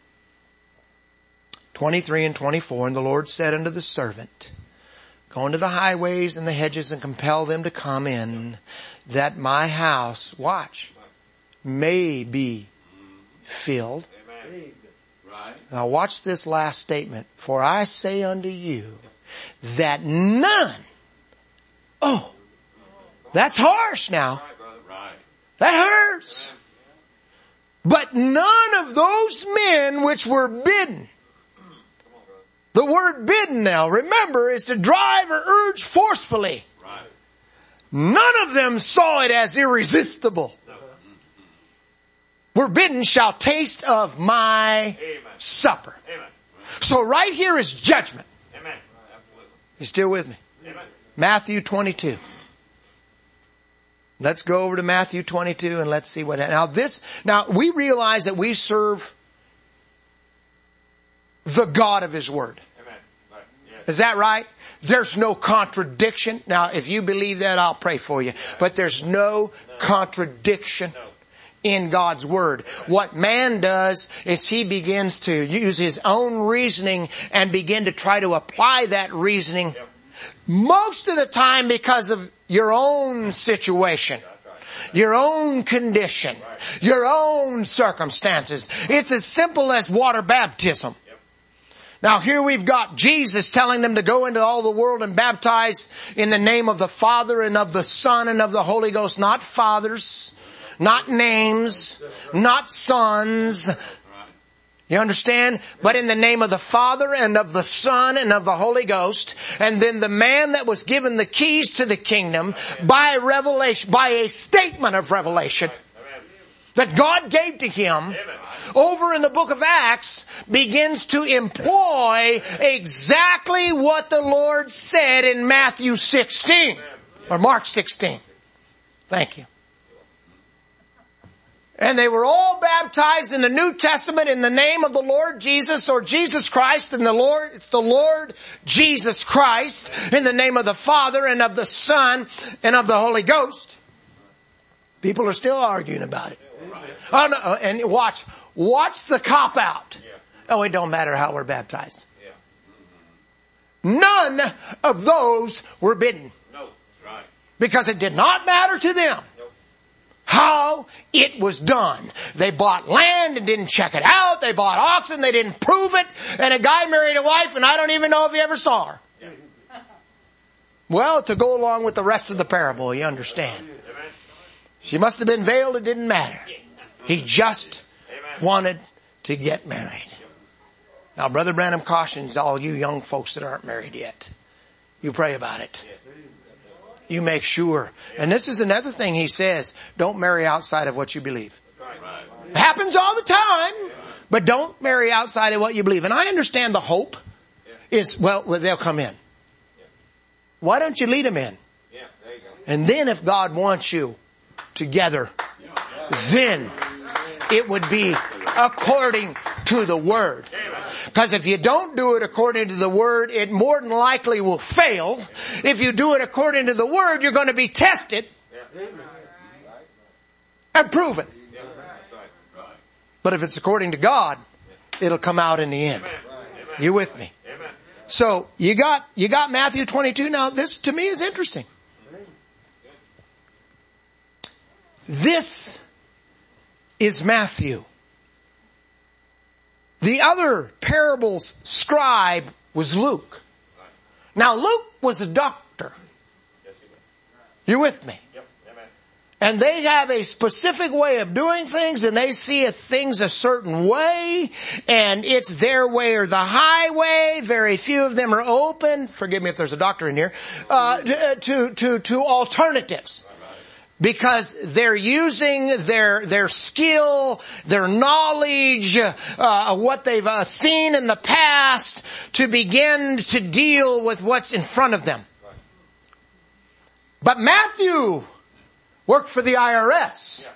23 and 24, and the Lord said unto the servant, go into the highways and the hedges and compel them to come in, that my house, watch, may be filled. Amen. Now watch this last statement. For I say unto you that none, oh, that's harsh now. That hurts. But none of those men which were bidden. The word bidden now, remember, is to drive or urge forcefully. Right. None of them saw it as irresistible. were bidden shall taste of my supper. Amen. So right here is judgment. Amen. Absolutely. You still with me? Amen. Matthew 22. Let's go over to Matthew 22 and let's see what happens. Now we realize that we serve the God of His Word. Amen. Right. Yes. Is that right? There's no contradiction. Now if you believe that, I'll pray for you. But there's no contradiction in God's Word. What man does is he begins to use his own reasoning and begin to try to apply that reasoning most of the time because of your own situation, your own condition, your own circumstances. It's as simple as water baptism. Now here we've got Jesus telling them to go into all the world and baptize in the name of the Father and of the Son and of the Holy Ghost. Not fathers, not names, not sons. You understand? But in the name of the Father and of the Son and of the Holy Ghost. And then the man that was given the keys to the kingdom by revelation, by a statement of revelation that God gave to him over in the book of Acts, begins to employ exactly what the Lord said in Matthew 16 or Mark 16. Thank you. And they were all baptized in the New Testament in the name of the Lord Jesus, or Jesus Christ, and it's the Lord Jesus Christ in the name of the Father and of the Son and of the Holy Ghost. People are still arguing about it. Oh no, and watch the cop out. Oh, it don't matter how we're baptized. None of those were bidden. No, right. Because it did not matter to them how it was done. They bought land and didn't check it out. They bought oxen, they didn't prove it. And a guy married a wife and I don't even know if he ever saw her. Yeah. Well, to go along with the rest of the parable, you understand. Amen. She must have been veiled, it didn't matter. He just wanted to get married. Now, Brother Branham cautions all you young folks that aren't married yet. You pray about it. You make sure. And this is another thing he says. Don't marry outside of what you believe. It happens all the time. But don't marry outside of what you believe. And I understand the hope is, well, they'll come in. Why don't you lead them in? And then if God wants you together, then it would be according to the Word. Because if you don't do it according to the Word, it more than likely will fail. If you do it according to the Word, you're going to be tested and proven. But if it's according to God, it'll come out in the end. You with me? So you got Matthew 22. Now this to me is interesting. This is Matthew. The other parable's scribe was Luke. Now Luke was a doctor. You with me? And they have a specific way of doing things, and they see things a certain way, and it's their way or the highway. Very few of them are open, forgive me if there's a doctor in here, to alternatives. Because they're using their skill, their knowledge, what they've seen in the past to begin to deal with what's in front of them. But Matthew worked for the IRS.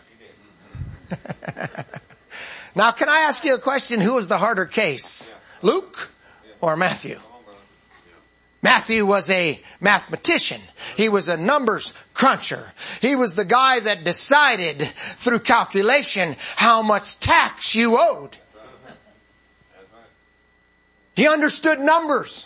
Now, can I ask you a question? Who was the harder case? Luke or Matthew? Matthew was a mathematician. He was a numbers cruncher. He was the guy that decided through calculation how much tax you owed. He understood numbers.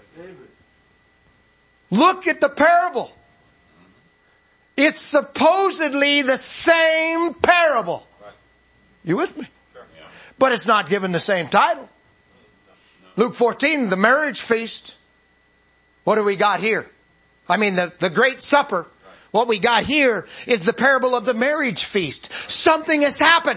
Look at the parable. It's supposedly the same parable. You with me? But it's not given the same title. Luke 14, the marriage feast. What do we got here? I mean, the great supper. What we got here is the parable of the marriage feast. Something has happened.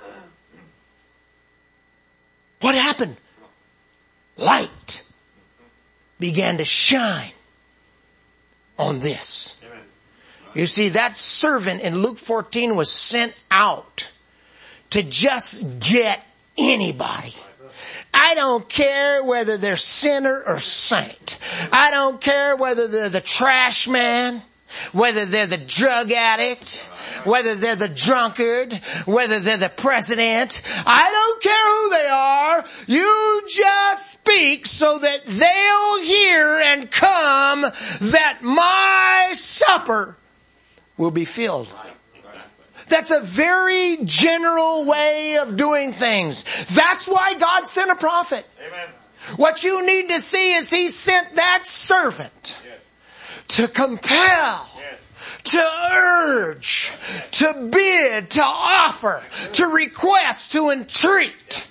What happened? Light began to shine on this. You see, that servant in Luke 14 was sent out to just get anybody. I don't care whether they're sinner or saint. I don't care whether they're the trash man, whether they're the drug addict, whether they're the drunkard, whether they're the president. I don't care who they are. You just speak so that they'll hear and come, that my supper will be filled. That's a very general way of doing things. That's why God sent a prophet. Amen. What you need to see is He sent that servant to compel, to urge, to bid, to offer, to request, to entreat,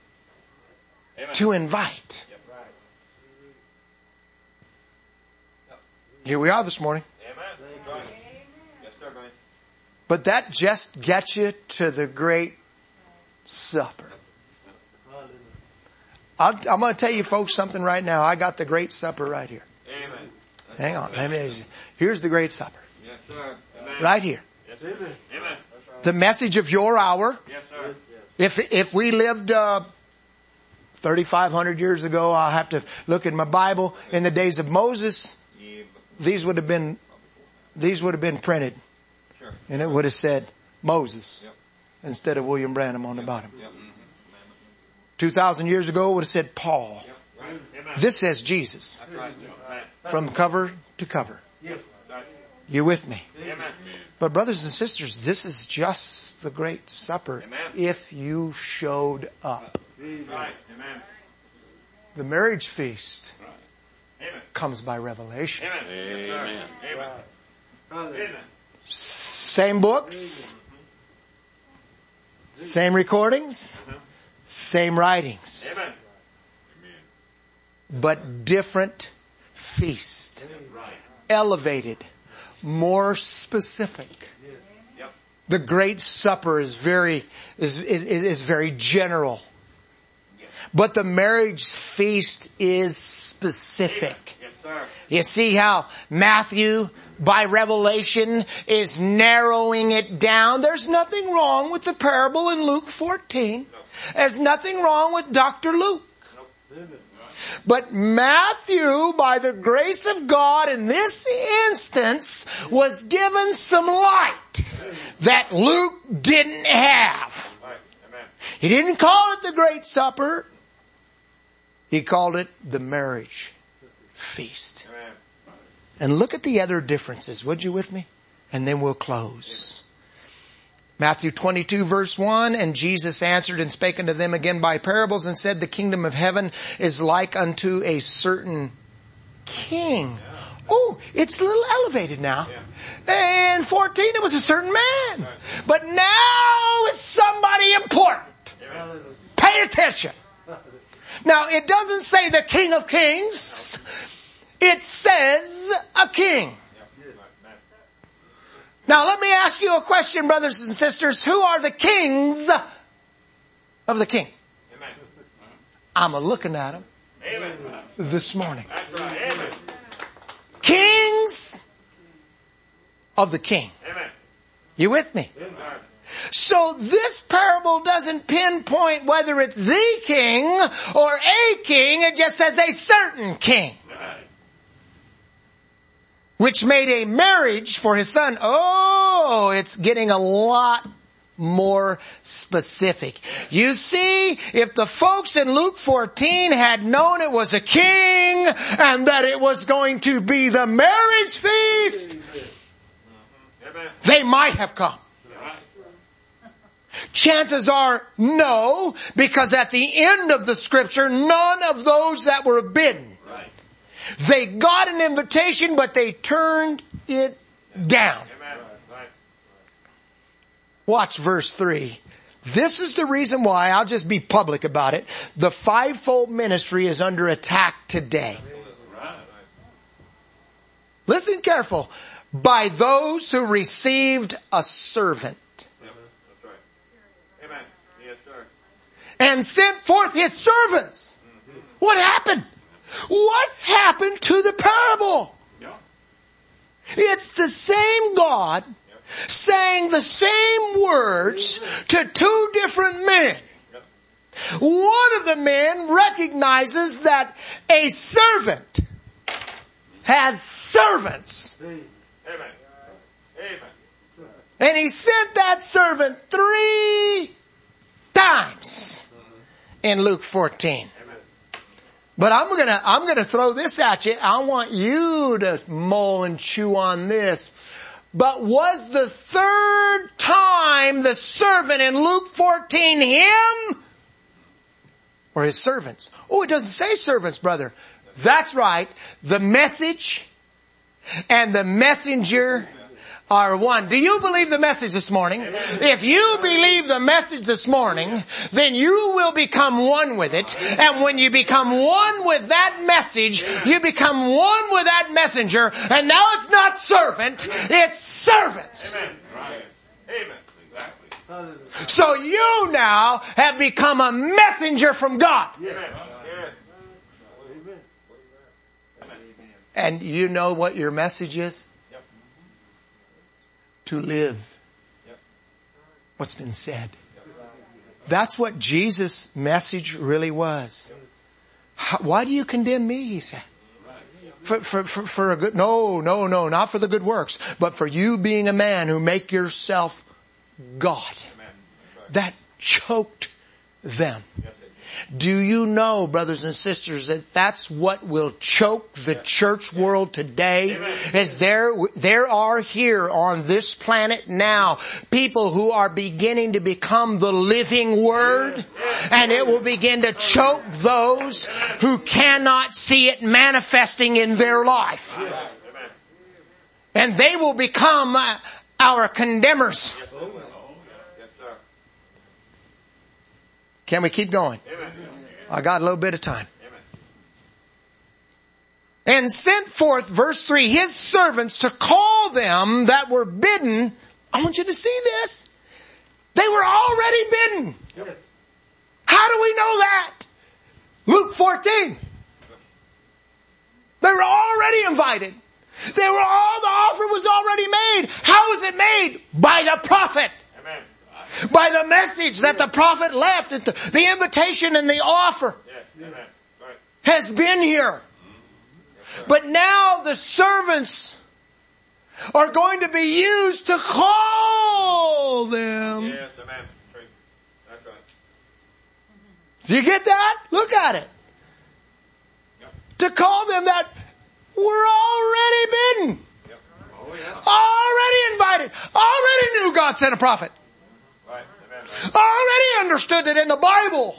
to invite. Here we are this morning. But that just gets you to the great supper. I'm going to tell you folks something right now. I got the great supper right here. Amen. Hang on. Here's the great supper. Yes, sir. Amen. Right here. Yes, sir. Amen. The message of your hour. Yes, sir. If we lived 3,500 years ago, I'll have to look in my Bible. In the days of Moses, these would have been printed. Sure. And it would have said Moses instead of William Branham on the bottom. 2,000 years ago, it would have said Paul. Right. This says Jesus. That's right. Amen. From cover to cover. Yes. Right. You with me? Amen. But brothers and sisters, this is just the great supper. Amen. If you showed up. Right. Amen. The marriage feast Amen. comes by revelation. Amen. Amen. Amen. Amen. Same books, same recordings, same writings, Amen. but different feast. Right. Elevated, more specific. Yep. The great supper is very general. But the marriage feast is specific. Yes, sir. You see how Matthew, by revelation, is narrowing it down. There's nothing wrong with the parable in Luke 14. There's nothing wrong with Dr. Luke. But Matthew, by the grace of God in this instance, was given some light that Luke didn't have. Right. Amen. He didn't call it the Great Supper. He called it the marriage feast. Amen. And look at the other differences, would you with me? And then we'll close. Matthew 22 verse 1, and Jesus answered and spake unto them again by parables and said, the kingdom of heaven is like unto a certain king. Oh, it's a little elevated now. And 14, it was a certain man. But now it's somebody important. Pay attention. Now, it doesn't say the King of Kings. It says a king. Now, let me ask you a question, brothers and sisters. Who are the kings of the king? Amen. I'm looking at them Amen. this morning. That's right. Amen. Kings of the king. Amen. You with me? Amen. So this parable doesn't pinpoint whether it's the king or a king. It just says a certain king, which made a marriage for his son. Oh, it's getting a lot more specific. You see, if the folks in Luke 14 had known it was a king and that it was going to be the marriage feast, they might have come. Chances are no, because at the end of the scripture, none of those that were bidden, they got an invitation, but they turned it down. Watch verse 3. This is the reason why, I'll just be public about it, the fivefold ministry is under attack today. Listen careful. By those who received a servant. And sent forth his servants. What happened? What happened to the parable? It's the same God saying the same words to two different men. One of the men recognizes that a servant has servants. Amen. Amen. And he sent that servant 3 times in Luke 14. But I'm gonna throw this at you. I want you to mull and chew on this. But was the third time the servant in Luke 14 him or his servants? Oh, it doesn't say servants, brother. That's right. The message and the messenger are one. Do you believe the message this morning? If you believe the message this morning, then you will become one with it. And when you become one with that message, you become one with that messenger. And now it's not servant, it's servants. Amen. Right. Amen. Exactly. So you now have become a messenger from God. Amen. And you know what your message is? To live what's been said. That's what Jesus' message really was. Why do you condemn me? He said. For a good, no, not for the good works, but for you being a man who make yourself God. That choked them. Do you know, brothers and sisters, that that's what will choke the church world today? Is there are here on this planet now people who are beginning to become the living word, and it will begin to choke those who cannot see it manifesting in their life. And they will become our condemners. Can we keep going? I got a little bit of time. And sent forth, verse 3, his servants to call them that were bidden. I want you to see this. They were already bidden. How do we know that? Luke 14. They were already invited. The offer was already made. How was it made? By the prophet. By the message that the prophet left, the invitation and the offer has been here. But now the servants are going to be used to call them. Yes, amen. That's right. Do you get that? Look at it. To call them that were already bidden. Already invited. Already knew God sent a prophet. Already understood it in the Bible.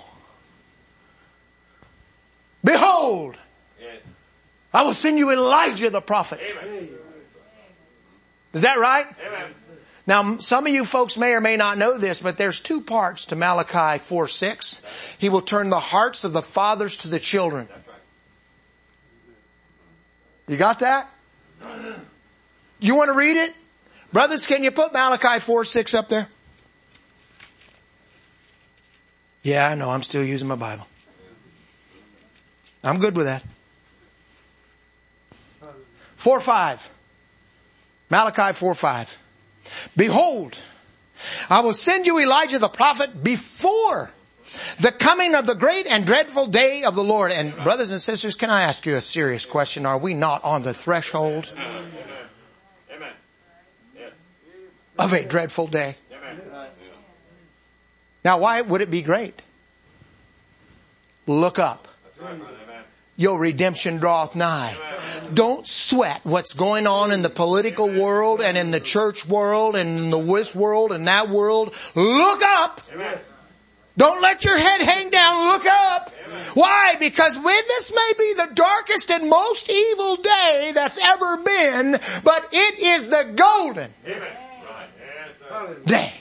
Behold, I will send you Elijah the prophet. Amen. Is that right? Amen. Now, some of you folks may or may not know this, but there's 2 parts to Malachi 4:6. He will turn the hearts of the fathers to the children. You got that? You want to read it? Brothers, can you put Malachi 4:6 up there? Yeah, I know. I'm still using my Bible. I'm good with that. 4:5. Malachi 4:5. Behold, I will send you Elijah the prophet before the coming of the great and dreadful day of the Lord. And brothers and sisters, can I ask you a serious question? Are we not on the threshold of a dreadful day? Now, why would it be great? Look up. Your redemption draweth nigh. Don't sweat what's going on in the political world and in the church world and in the this world and that world. Look up. Don't let your head hang down. Look up. Why? Because this may be the darkest and most evil day that's ever been, but it is the golden day.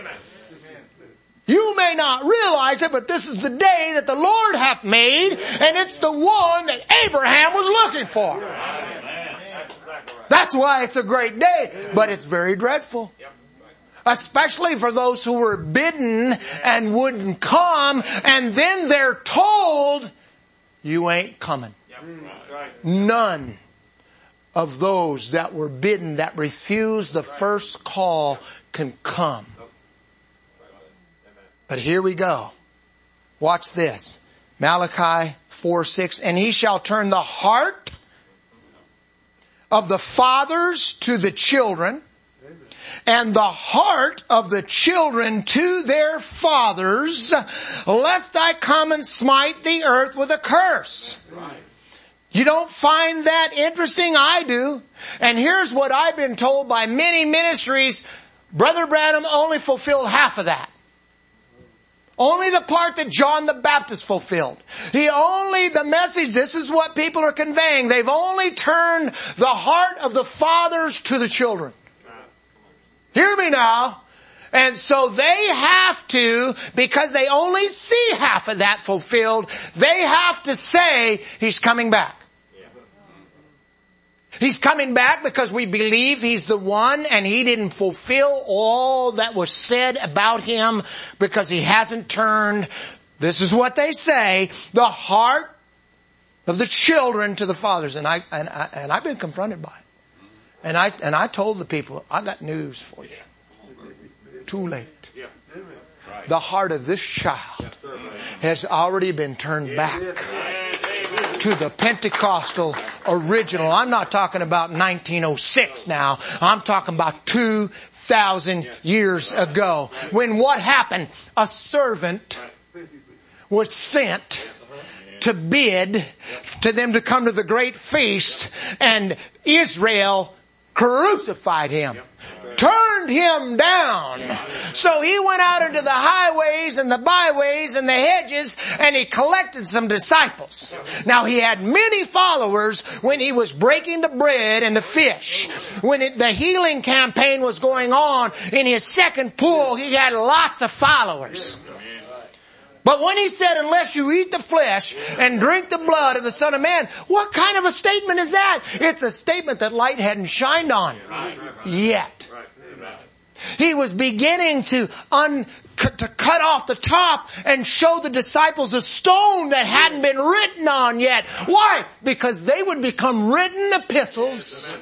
You may not realize it, but this is the day that the Lord hath made, and it's the one that Abraham was looking for. That's why it's a great day, but it's very dreadful. Especially for those who were bidden and wouldn't come, and then they're told, you ain't coming. None of those that were bidden, that refused the first call, can come. But here we go. Watch this. Malachi 4:6. And he shall turn the heart of the fathers to the children, and the heart of the children to their fathers, lest I come and smite the earth with a curse. You don't find that interesting? I do. And here's what I've been told by many ministries. Brother Branham only fulfilled half of that. Only the part that John the Baptist fulfilled. The message, this is what people are conveying. They've only turned the heart of the fathers to the children. Hear me now. And so they have to, because they only see half of that fulfilled, they have to say, He's coming back. He's coming back because we believe He's the one, and He didn't fulfill all that was said about Him because He hasn't turned, this is what they say, the heart of the children to the fathers. And I've been confronted by it. And I told the people, I got news for you. Too late. The heart of this child has already been turned back to the Pentecostal original. I'm not talking about 1906 now. I'm talking about 2,000 years ago. When what happened? A servant was sent to bid to them to come to the great feast, and Israel crucified Him. Turned Him down. So He went out into the highways and the byways and the hedges, and He collected some disciples. Now He had many followers when He was breaking the bread and the fish. When the healing campaign was going on in His second pull, He had lots of followers. But when He said, unless you eat the flesh and drink the blood of the Son of Man, what kind of a statement is that? It's a statement that light hadn't shined on yet. He was beginning to cut off the top and show the disciples a stone that hadn't been written on yet. Why? Because they would become written epistles.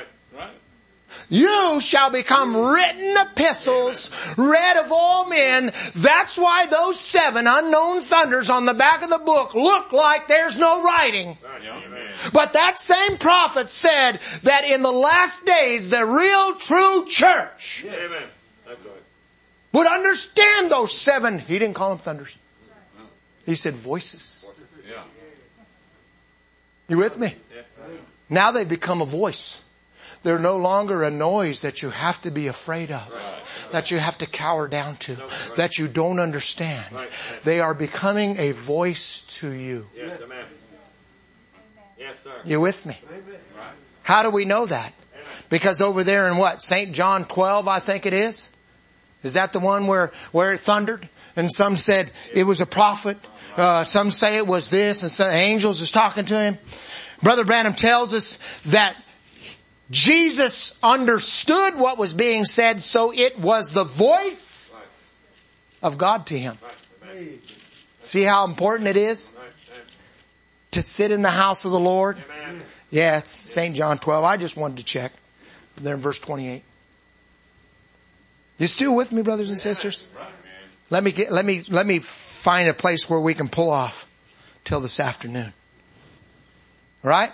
You shall become written epistles, read of all men. That's why those 7 unknown thunders on the back of the book look like there's no writing. But that same prophet said that in the last days, the real true church would understand those 7. He didn't call them thunders. He said voices. You with me? Now they become a voice. They're no longer a noise that you have to be afraid of, that you have to cower down to, that you don't understand. They are becoming a voice to you. You with me? How do we know that? Because over there in what? St. John 12, I think it is. Is that the one where it thundered? And some said it was a prophet. Some say it was this, and some angels was talking to him. Brother Branham tells us that Jesus understood what was being said, so it was the voice of God to him. See how important it is to sit in the house of the Lord? Yeah, it's St. John 12. I just wanted to check. There in verse 28. You still with me, brothers and sisters? Let me find a place where we can pull off till this afternoon. Right?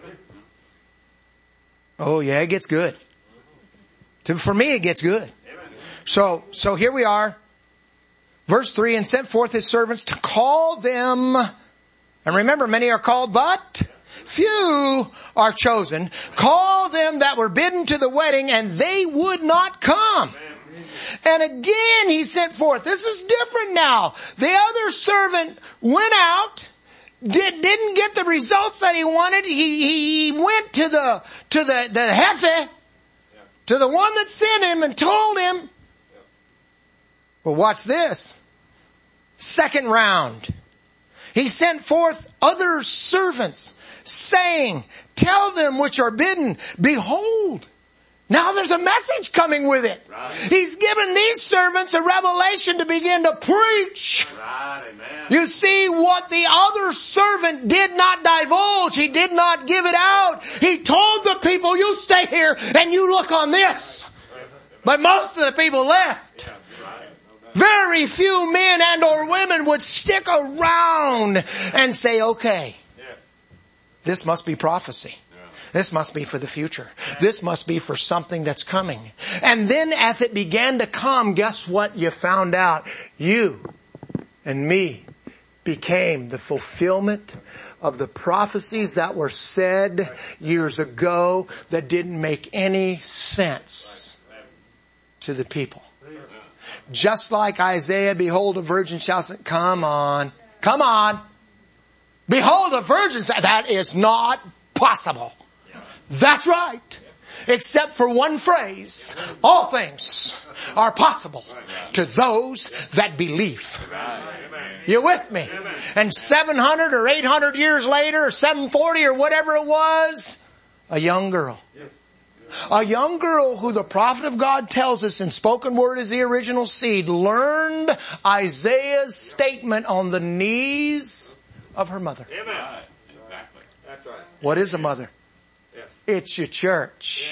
Oh yeah, it gets good. For me, it gets good. So here we are. Verse 3, and sent forth His servants to call them. And remember, many are called, but few are chosen. Call them that were bidden to the wedding, and they would not come. And again He sent forth. This is different now. The other servant went out, didn't get the results that he wanted. He went to the Hefe, to the one that sent him, and told him. Well, watch this. Second round. He sent forth other servants, saying, tell them which are bidden, behold, Now there's a message coming with it. Right. He's given these servants a revelation to begin to preach. Right, amen. You see, what the other servant did not divulge, he did not give it out. He told the people, you stay here and you look on this. But most of the people left. Very few men and or women would stick around and say, okay, this must be prophecy. This must be for the future. This must be for something that's coming. And then as it began to come, guess what you found out? You and me became the fulfillment of the prophecies that were said years ago that didn't make any sense to the people. Just like Isaiah, behold, a virgin shall say, come on. Behold, a virgin, that is not possible. That's right. Except for one phrase. All things are possible to those that believe. You with me? And 700 or 800 years later, or 740 or whatever it was, a young girl. A young girl who the prophet of God tells us in spoken word is the original seed, learned Isaiah's statement on the knees of her mother. Amen. Exactly. That's right. What is a mother? It's your church.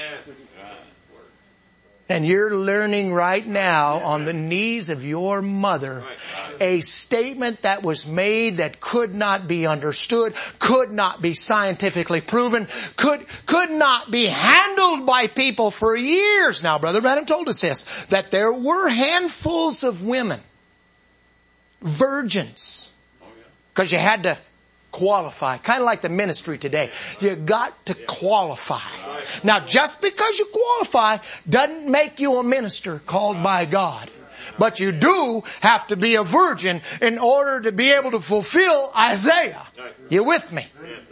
And you're learning right now on the knees of your mother a statement that was made that could not be understood, could not be scientifically proven, could not be handled by people for years. Now, Brother Branham told us this, that there were handfuls of women, virgins, because you had to qualify. Kind of like the ministry today. You got to qualify. Now, just because you qualify doesn't make you a minister called by God. But you do have to be a virgin in order to be able to fulfill Isaiah. You with me?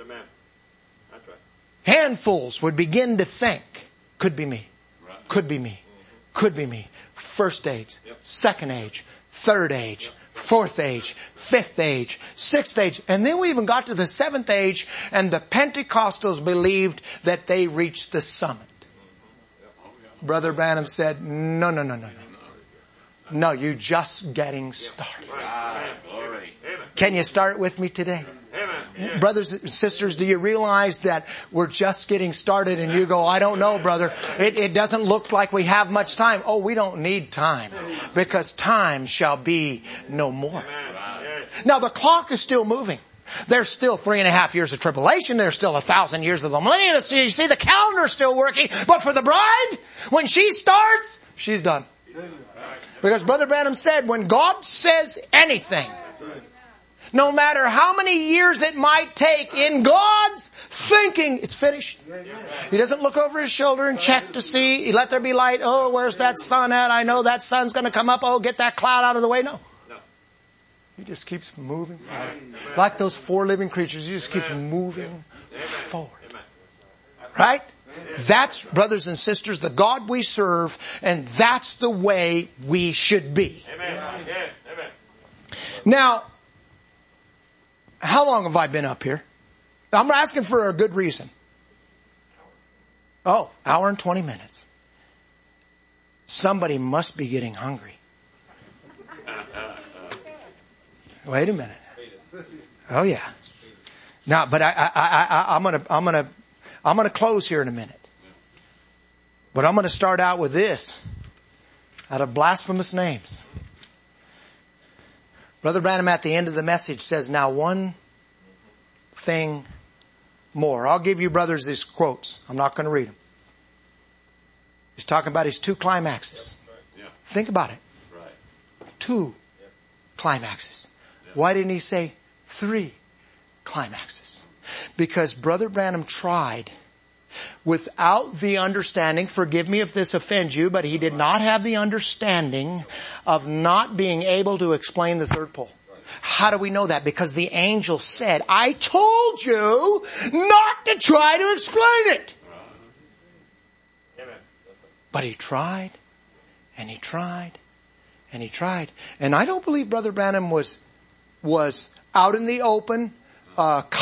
Handfuls would begin to think, could be me, could be me, could be me. First age, second age, third age, fourth age, fifth age, sixth age, and then we even got to the seventh age, and the Pentecostals believed that they reached the summit. Brother Branham said, no. No, you're just getting started. Can you start with me today? Brothers and sisters, do you realize that we're just getting started and you go, I don't know, brother. It doesn't look like we have much time. Oh, we don't need time because time shall be no more. Now the clock is still moving. There's still 3.5 years of tribulation. There's still 1,000 years of the millennium. So you see the calendar's still working. But for the bride, when she starts, she's done. Because Brother Branham said, when God says anything, no matter how many years it might take, in God's thinking, it's finished. He doesn't look over his shoulder and check to see, let there be light. Oh, where's that sun at? I know that sun's going to come up. Oh, get that cloud out of the way. No. He just keeps moving forward. Like those 4 living creatures, he just keeps moving forward. Right? That's, brothers and sisters, the God we serve, and that's the way we should be. Now, how long have I been up here? I'm asking for a good reason. Oh, hour and 20 minutes. Somebody must be getting hungry. Wait a minute. Oh yeah. Now, but I'm gonna close here in a minute. But I'm gonna start out with this. Out of blasphemous names. Brother Branham at the end of the message says, now one thing more. I'll give you brothers these quotes. I'm not going to read them. He's talking about his 2 climaxes. Think about it. 2 climaxes. Why didn't he say 3 climaxes? Because Brother Branham tried without the understanding, forgive me if this offends you, but he did not have the understanding of not being able to explain the 3rd pole. How do we know that? Because the angel said, I told you not to try to explain it. But he tried, and he tried, and he tried. And I don't believe Brother Branham was out in the open,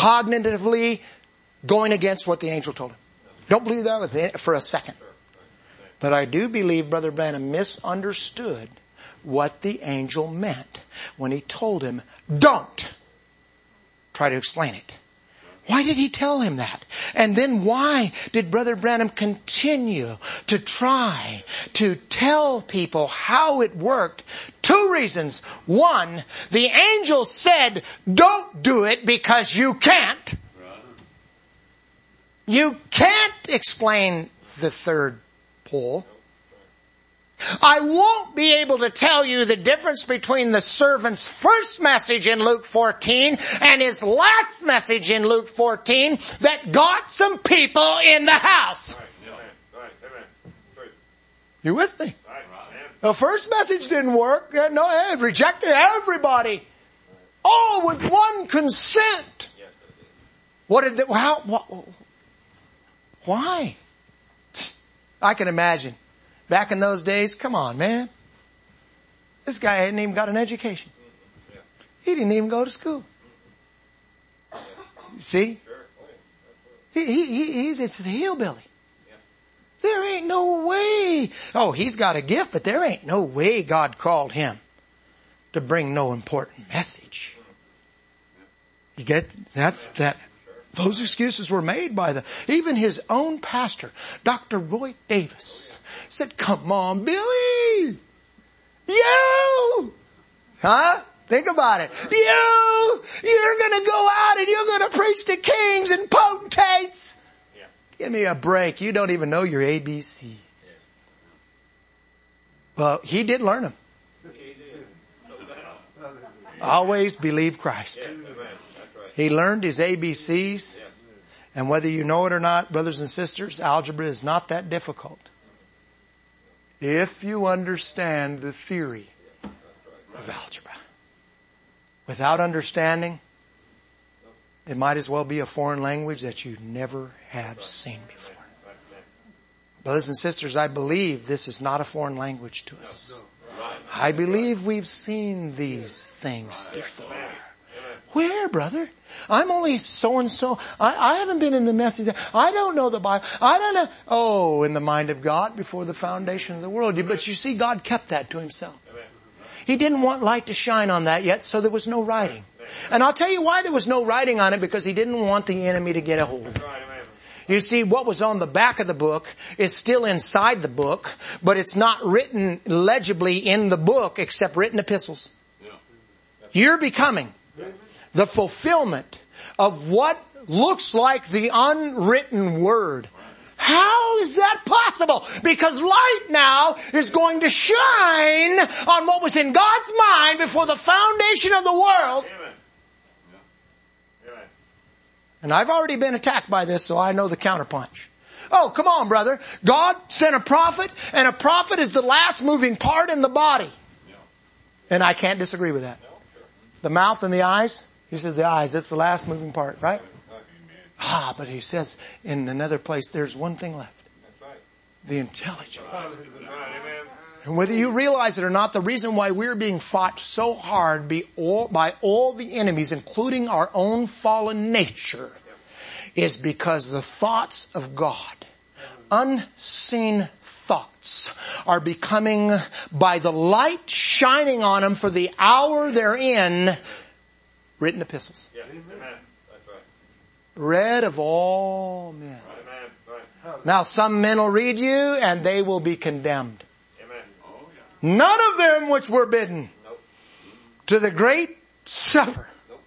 cognitively going against what the angel told him. Don't believe that for a second. But I do believe Brother Branham misunderstood what the angel meant when he told him, don't try to explain it. Why did he tell him that? And then why did Brother Branham continue to try to tell people how it worked? 2 reasons. 1, the angel said, don't do it because you can't. You can't explain the third pole. I won't be able to tell you the difference between the servant's first message in Luke 14 and his last message in Luke 14 that got some people in the house. You with me? The first message didn't work. No, it rejected everybody. All with one consent. What did why? I can imagine. Back in those days, come on, man. This guy hadn't even got an education. He didn't even go to school. You see? He's a hillbilly. There ain't no way. Oh, he's got a gift, but there ain't no way God called him to bring no important message. You get, that's that. Those excuses were made by even his own pastor, Dr. Roy Davis, said, come on, Billy. You! Huh? Think about it. You're gonna go out and you're gonna preach to kings and potentates. Yeah. Give me a break. You don't even know your ABCs. Yeah. Well, he did learn them. Always believe Christ. Yeah. He learned his ABCs, and whether you know it or not, brothers and sisters, algebra is not that difficult. If you understand the theory of algebra. Without understanding, it might as well be a foreign language that you never have seen before. Brothers and sisters, I believe this is not a foreign language to us. I believe we've seen these things before. Where, brother? I'm only so-and-so. I haven't been in the message. I don't know the Bible. I don't know. Oh, in the mind of God before the foundation of the world. But you see, God kept that to himself. He didn't want light to shine on that yet, so there was no writing. And I'll tell you why there was no writing on it, because he didn't want the enemy to get a hold of it. You see, what was on the back of the book is still inside the book, but it's not written legibly in the book except written epistles. You're becoming the fulfillment of what looks like the unwritten word. How is that possible? Because light now is going to shine on what was in God's mind before the foundation of the world. Amen. Amen. And I've already been attacked by this, so I know the counterpunch. Oh, come on, brother. God sent a prophet, and a prophet is the last moving part in the body. And I can't disagree with that. The mouth and the eyes. He says the eyes, that's the last moving part, right? But he says in another place, there's one thing left. The intelligence. And whether you realize it or not, the reason why we're being fought so hard by all the enemies, including our own fallen nature, is because the thoughts of God, unseen thoughts, are becoming, by the light shining on them for the hour they're in, written epistles. Yeah. Amen. That's right. Read of all men. Amen. Right. Now some men will read you and they will be condemned. Amen. Oh, yeah. None of them which were bidden to the great supper.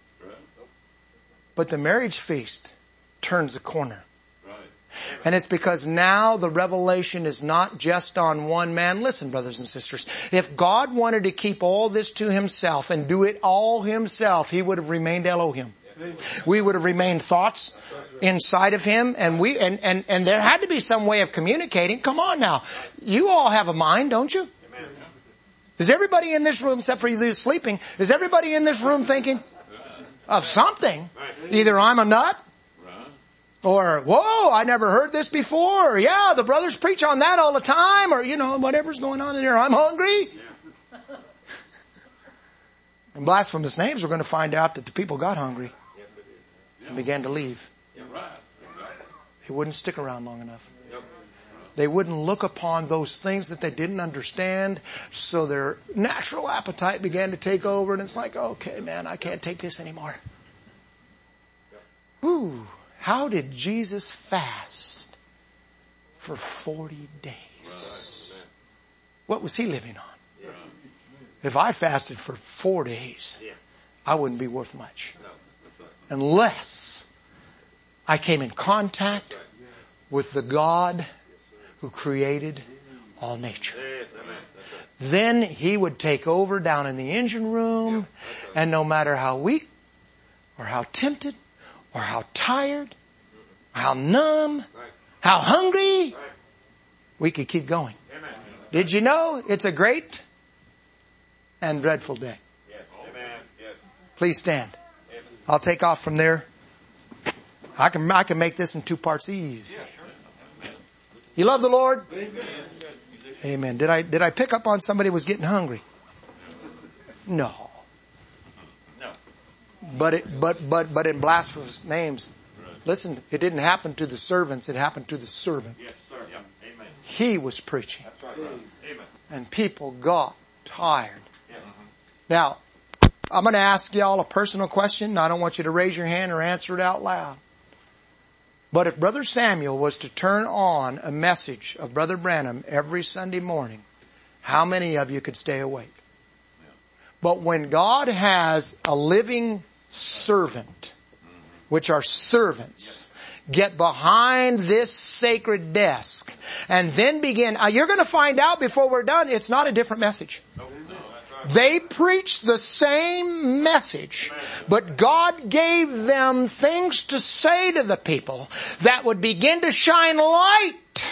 But the marriage feast turns the corner. And it's because now the revelation is not just on one man. Listen, brothers and sisters, if God wanted to keep all this to himself and do it all himself, he would have remained Elohim. We would have remained thoughts inside of him, and there had to be some way of communicating. Come on now. You all have a mind, don't you? Is everybody in this room, except for you sleeping, is everybody in this room thinking of something? Either I'm a nut, or, whoa, I never heard this before. Or, yeah, the brothers preach on that all the time. Or, whatever's going on in there. I'm hungry. Yeah. In blasphemous names, we're going to find out that the people got hungry and began to leave. They wouldn't stick around long enough. They wouldn't look upon those things that they didn't understand. So their natural appetite began to take over, and it's like, okay, man, I can't take this anymore. Ooh, how did Jesus fast for 40 days? What was he living on? If I fasted for 4 days, I wouldn't be worth much. Unless I came in contact with the God who created all nature. Then he would take over down in the engine room, and no matter how weak or how tempted or how tired, how numb, how hungry, we could keep going. Did you know it's a great and dreadful day? Please stand. I'll take off from there. I can make this in 2 parts easy. You love the Lord? Amen. Did I pick up on somebody who was getting hungry? No. But in blasphemous names, listen, it didn't happen to the servants, it happened to the servant. He was preaching. And people got tired. Now, I'm going to ask y'all a personal question. I don't want you to raise your hand or answer it out loud. But if Brother Samuel was to turn on a message of Brother Branham every Sunday morning, how many of you could stay awake? But when God has a living servant, which are servants, get behind this sacred desk and then begin, you're going to find out before we're done, it's not a different message. They preached the same message, but God gave them things to say to the people that would begin to shine light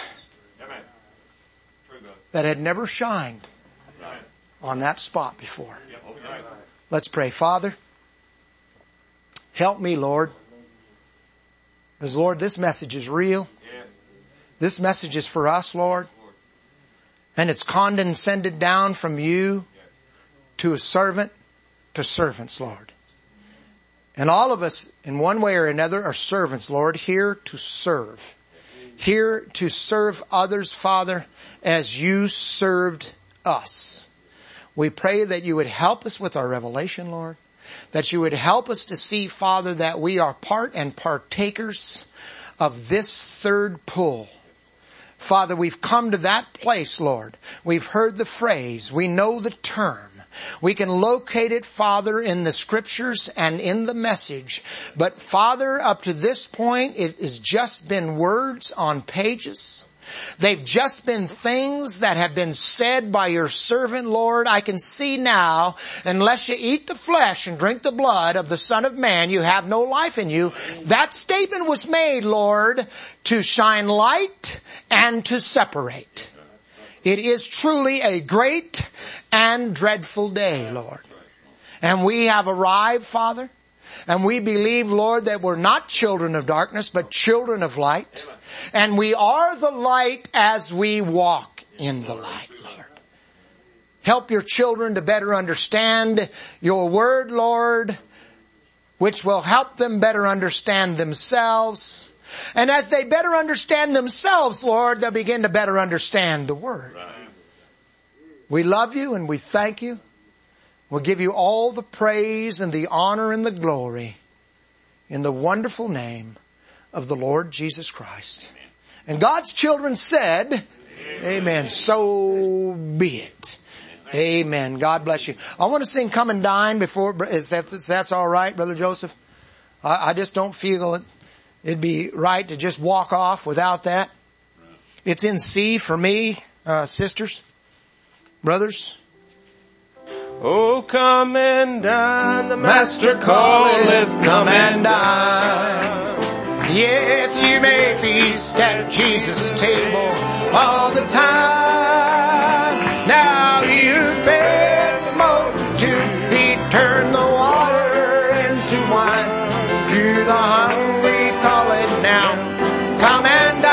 that had never shined on that spot before. Let's pray. Father, help me, Lord. Because, Lord, this message is real. This message is for us, Lord. And it's condescended down from you to a servant, to servants, Lord. And all of us, in one way or another, are servants, Lord, here to serve. Here to serve others, Father, as you served us. We pray that you would help us with our revelation, Lord. That you would help us to see, Father, that we are part and partakers of this third pull. Father, we've come to that place, Lord. We've heard the phrase. We know the term. We can locate it, Father, in the scriptures and in the message. But Father, up to this point, it has just been words on pages. They've just been things that have been said by your servant, Lord. I can see now, unless you eat the flesh and drink the blood of the Son of Man, you have no life in you. That statement was made, Lord, to shine light and to separate. It is truly a great and dreadful day, Lord. And we have arrived, Father, and we believe, Lord, that we're not children of darkness, but children of light. And we are the light as we walk in the light, Lord. Help your children to better understand your word, Lord, which will help them better understand themselves. And as they better understand themselves, Lord, they'll begin to better understand the word. We love you and we thank you. We'll give you all the praise and the honor and the glory in the wonderful name of the Lord Jesus Christ. And God's children said, Amen. So be it. Amen. God bless you. I want to sing Come and Dine before, that's all right, Brother Joseph? I just don't feel it. It'd be right to just walk off without that. It's in C for me, sisters, brothers. Oh, come and dine, the Master calleth, come and dine. Yes, you may feast at Jesus' table all the time. Now you fed the multitude, He turned the water into wine. To the hungry call it now, come and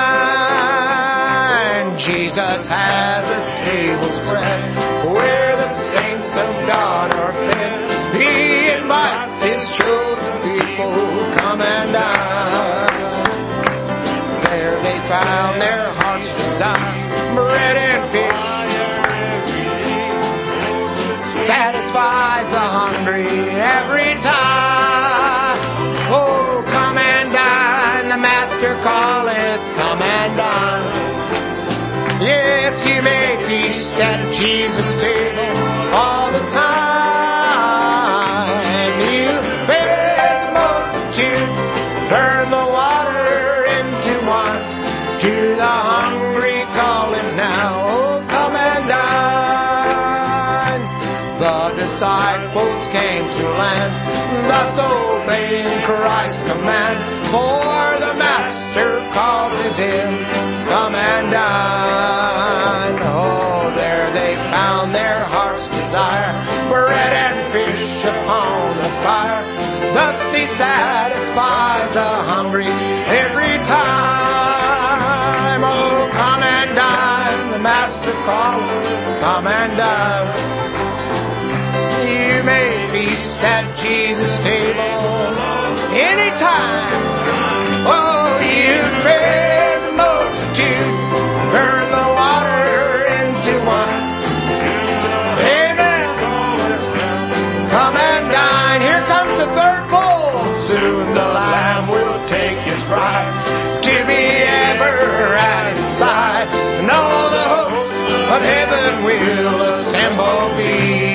dine. Jesus has a table spread where the saints of God are fed. He invites His chosen people, come and dine. There they found their hearts satisfies the hungry every time. Oh, come and dine, the Master calleth, come and dine. Yes, you may feast at Jesus' table all the time. You fed the multitude, turn the water into wine. To the hungry calling now, oh, come and dine. The disciples came to land, thus obeying Christ's command. For the Master called to them, come and dine. Oh, there they found their heart's desire, bread and fish upon the fire. Thus he satisfies the hungry every time. Oh, come and dine, the Master calleth, come and dine. You may feast at Jesus' table anytime. Oh, you fed the multitude, turn the water into wine. Amen. Come and dine. Here comes the third bowl. Soon the Lamb will take his bride to be ever at his side, and all the hosts of heaven will assemble be.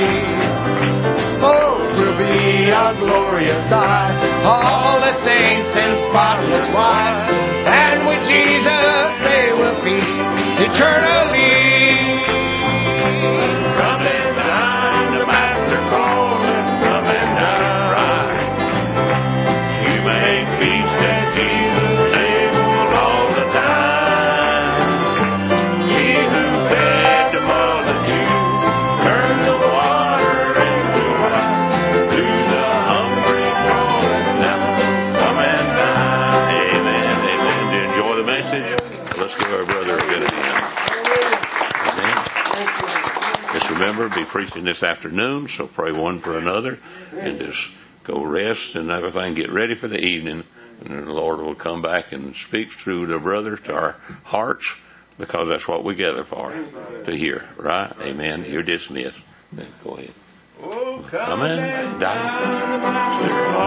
Oh, 'twill be a glorious sight, all the saints in spotless white, and with Jesus they will feast eternally. Come and dine, the Master calleth, come and dine. You may feast at Jesus' table all the time. He who fed the multitude, turned the water into wine. To the hungry calleth now, come and dine. Amen. Amen. Do you enjoy the message? Let's give our brother a good hand. Amen. Just remember, be preaching this afternoon, so pray one for another, and just go rest and everything. Get ready for the evening, and then the Lord will come back and speak through the brothers to our hearts, because that's what we gather for, to hear. Right? Amen. You're dismissed. Then go ahead. Oh, Come and dine.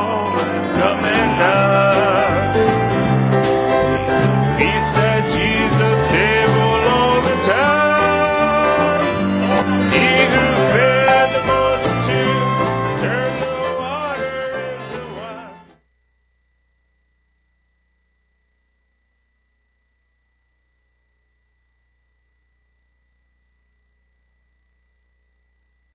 Come and dine. Feast at Jesus'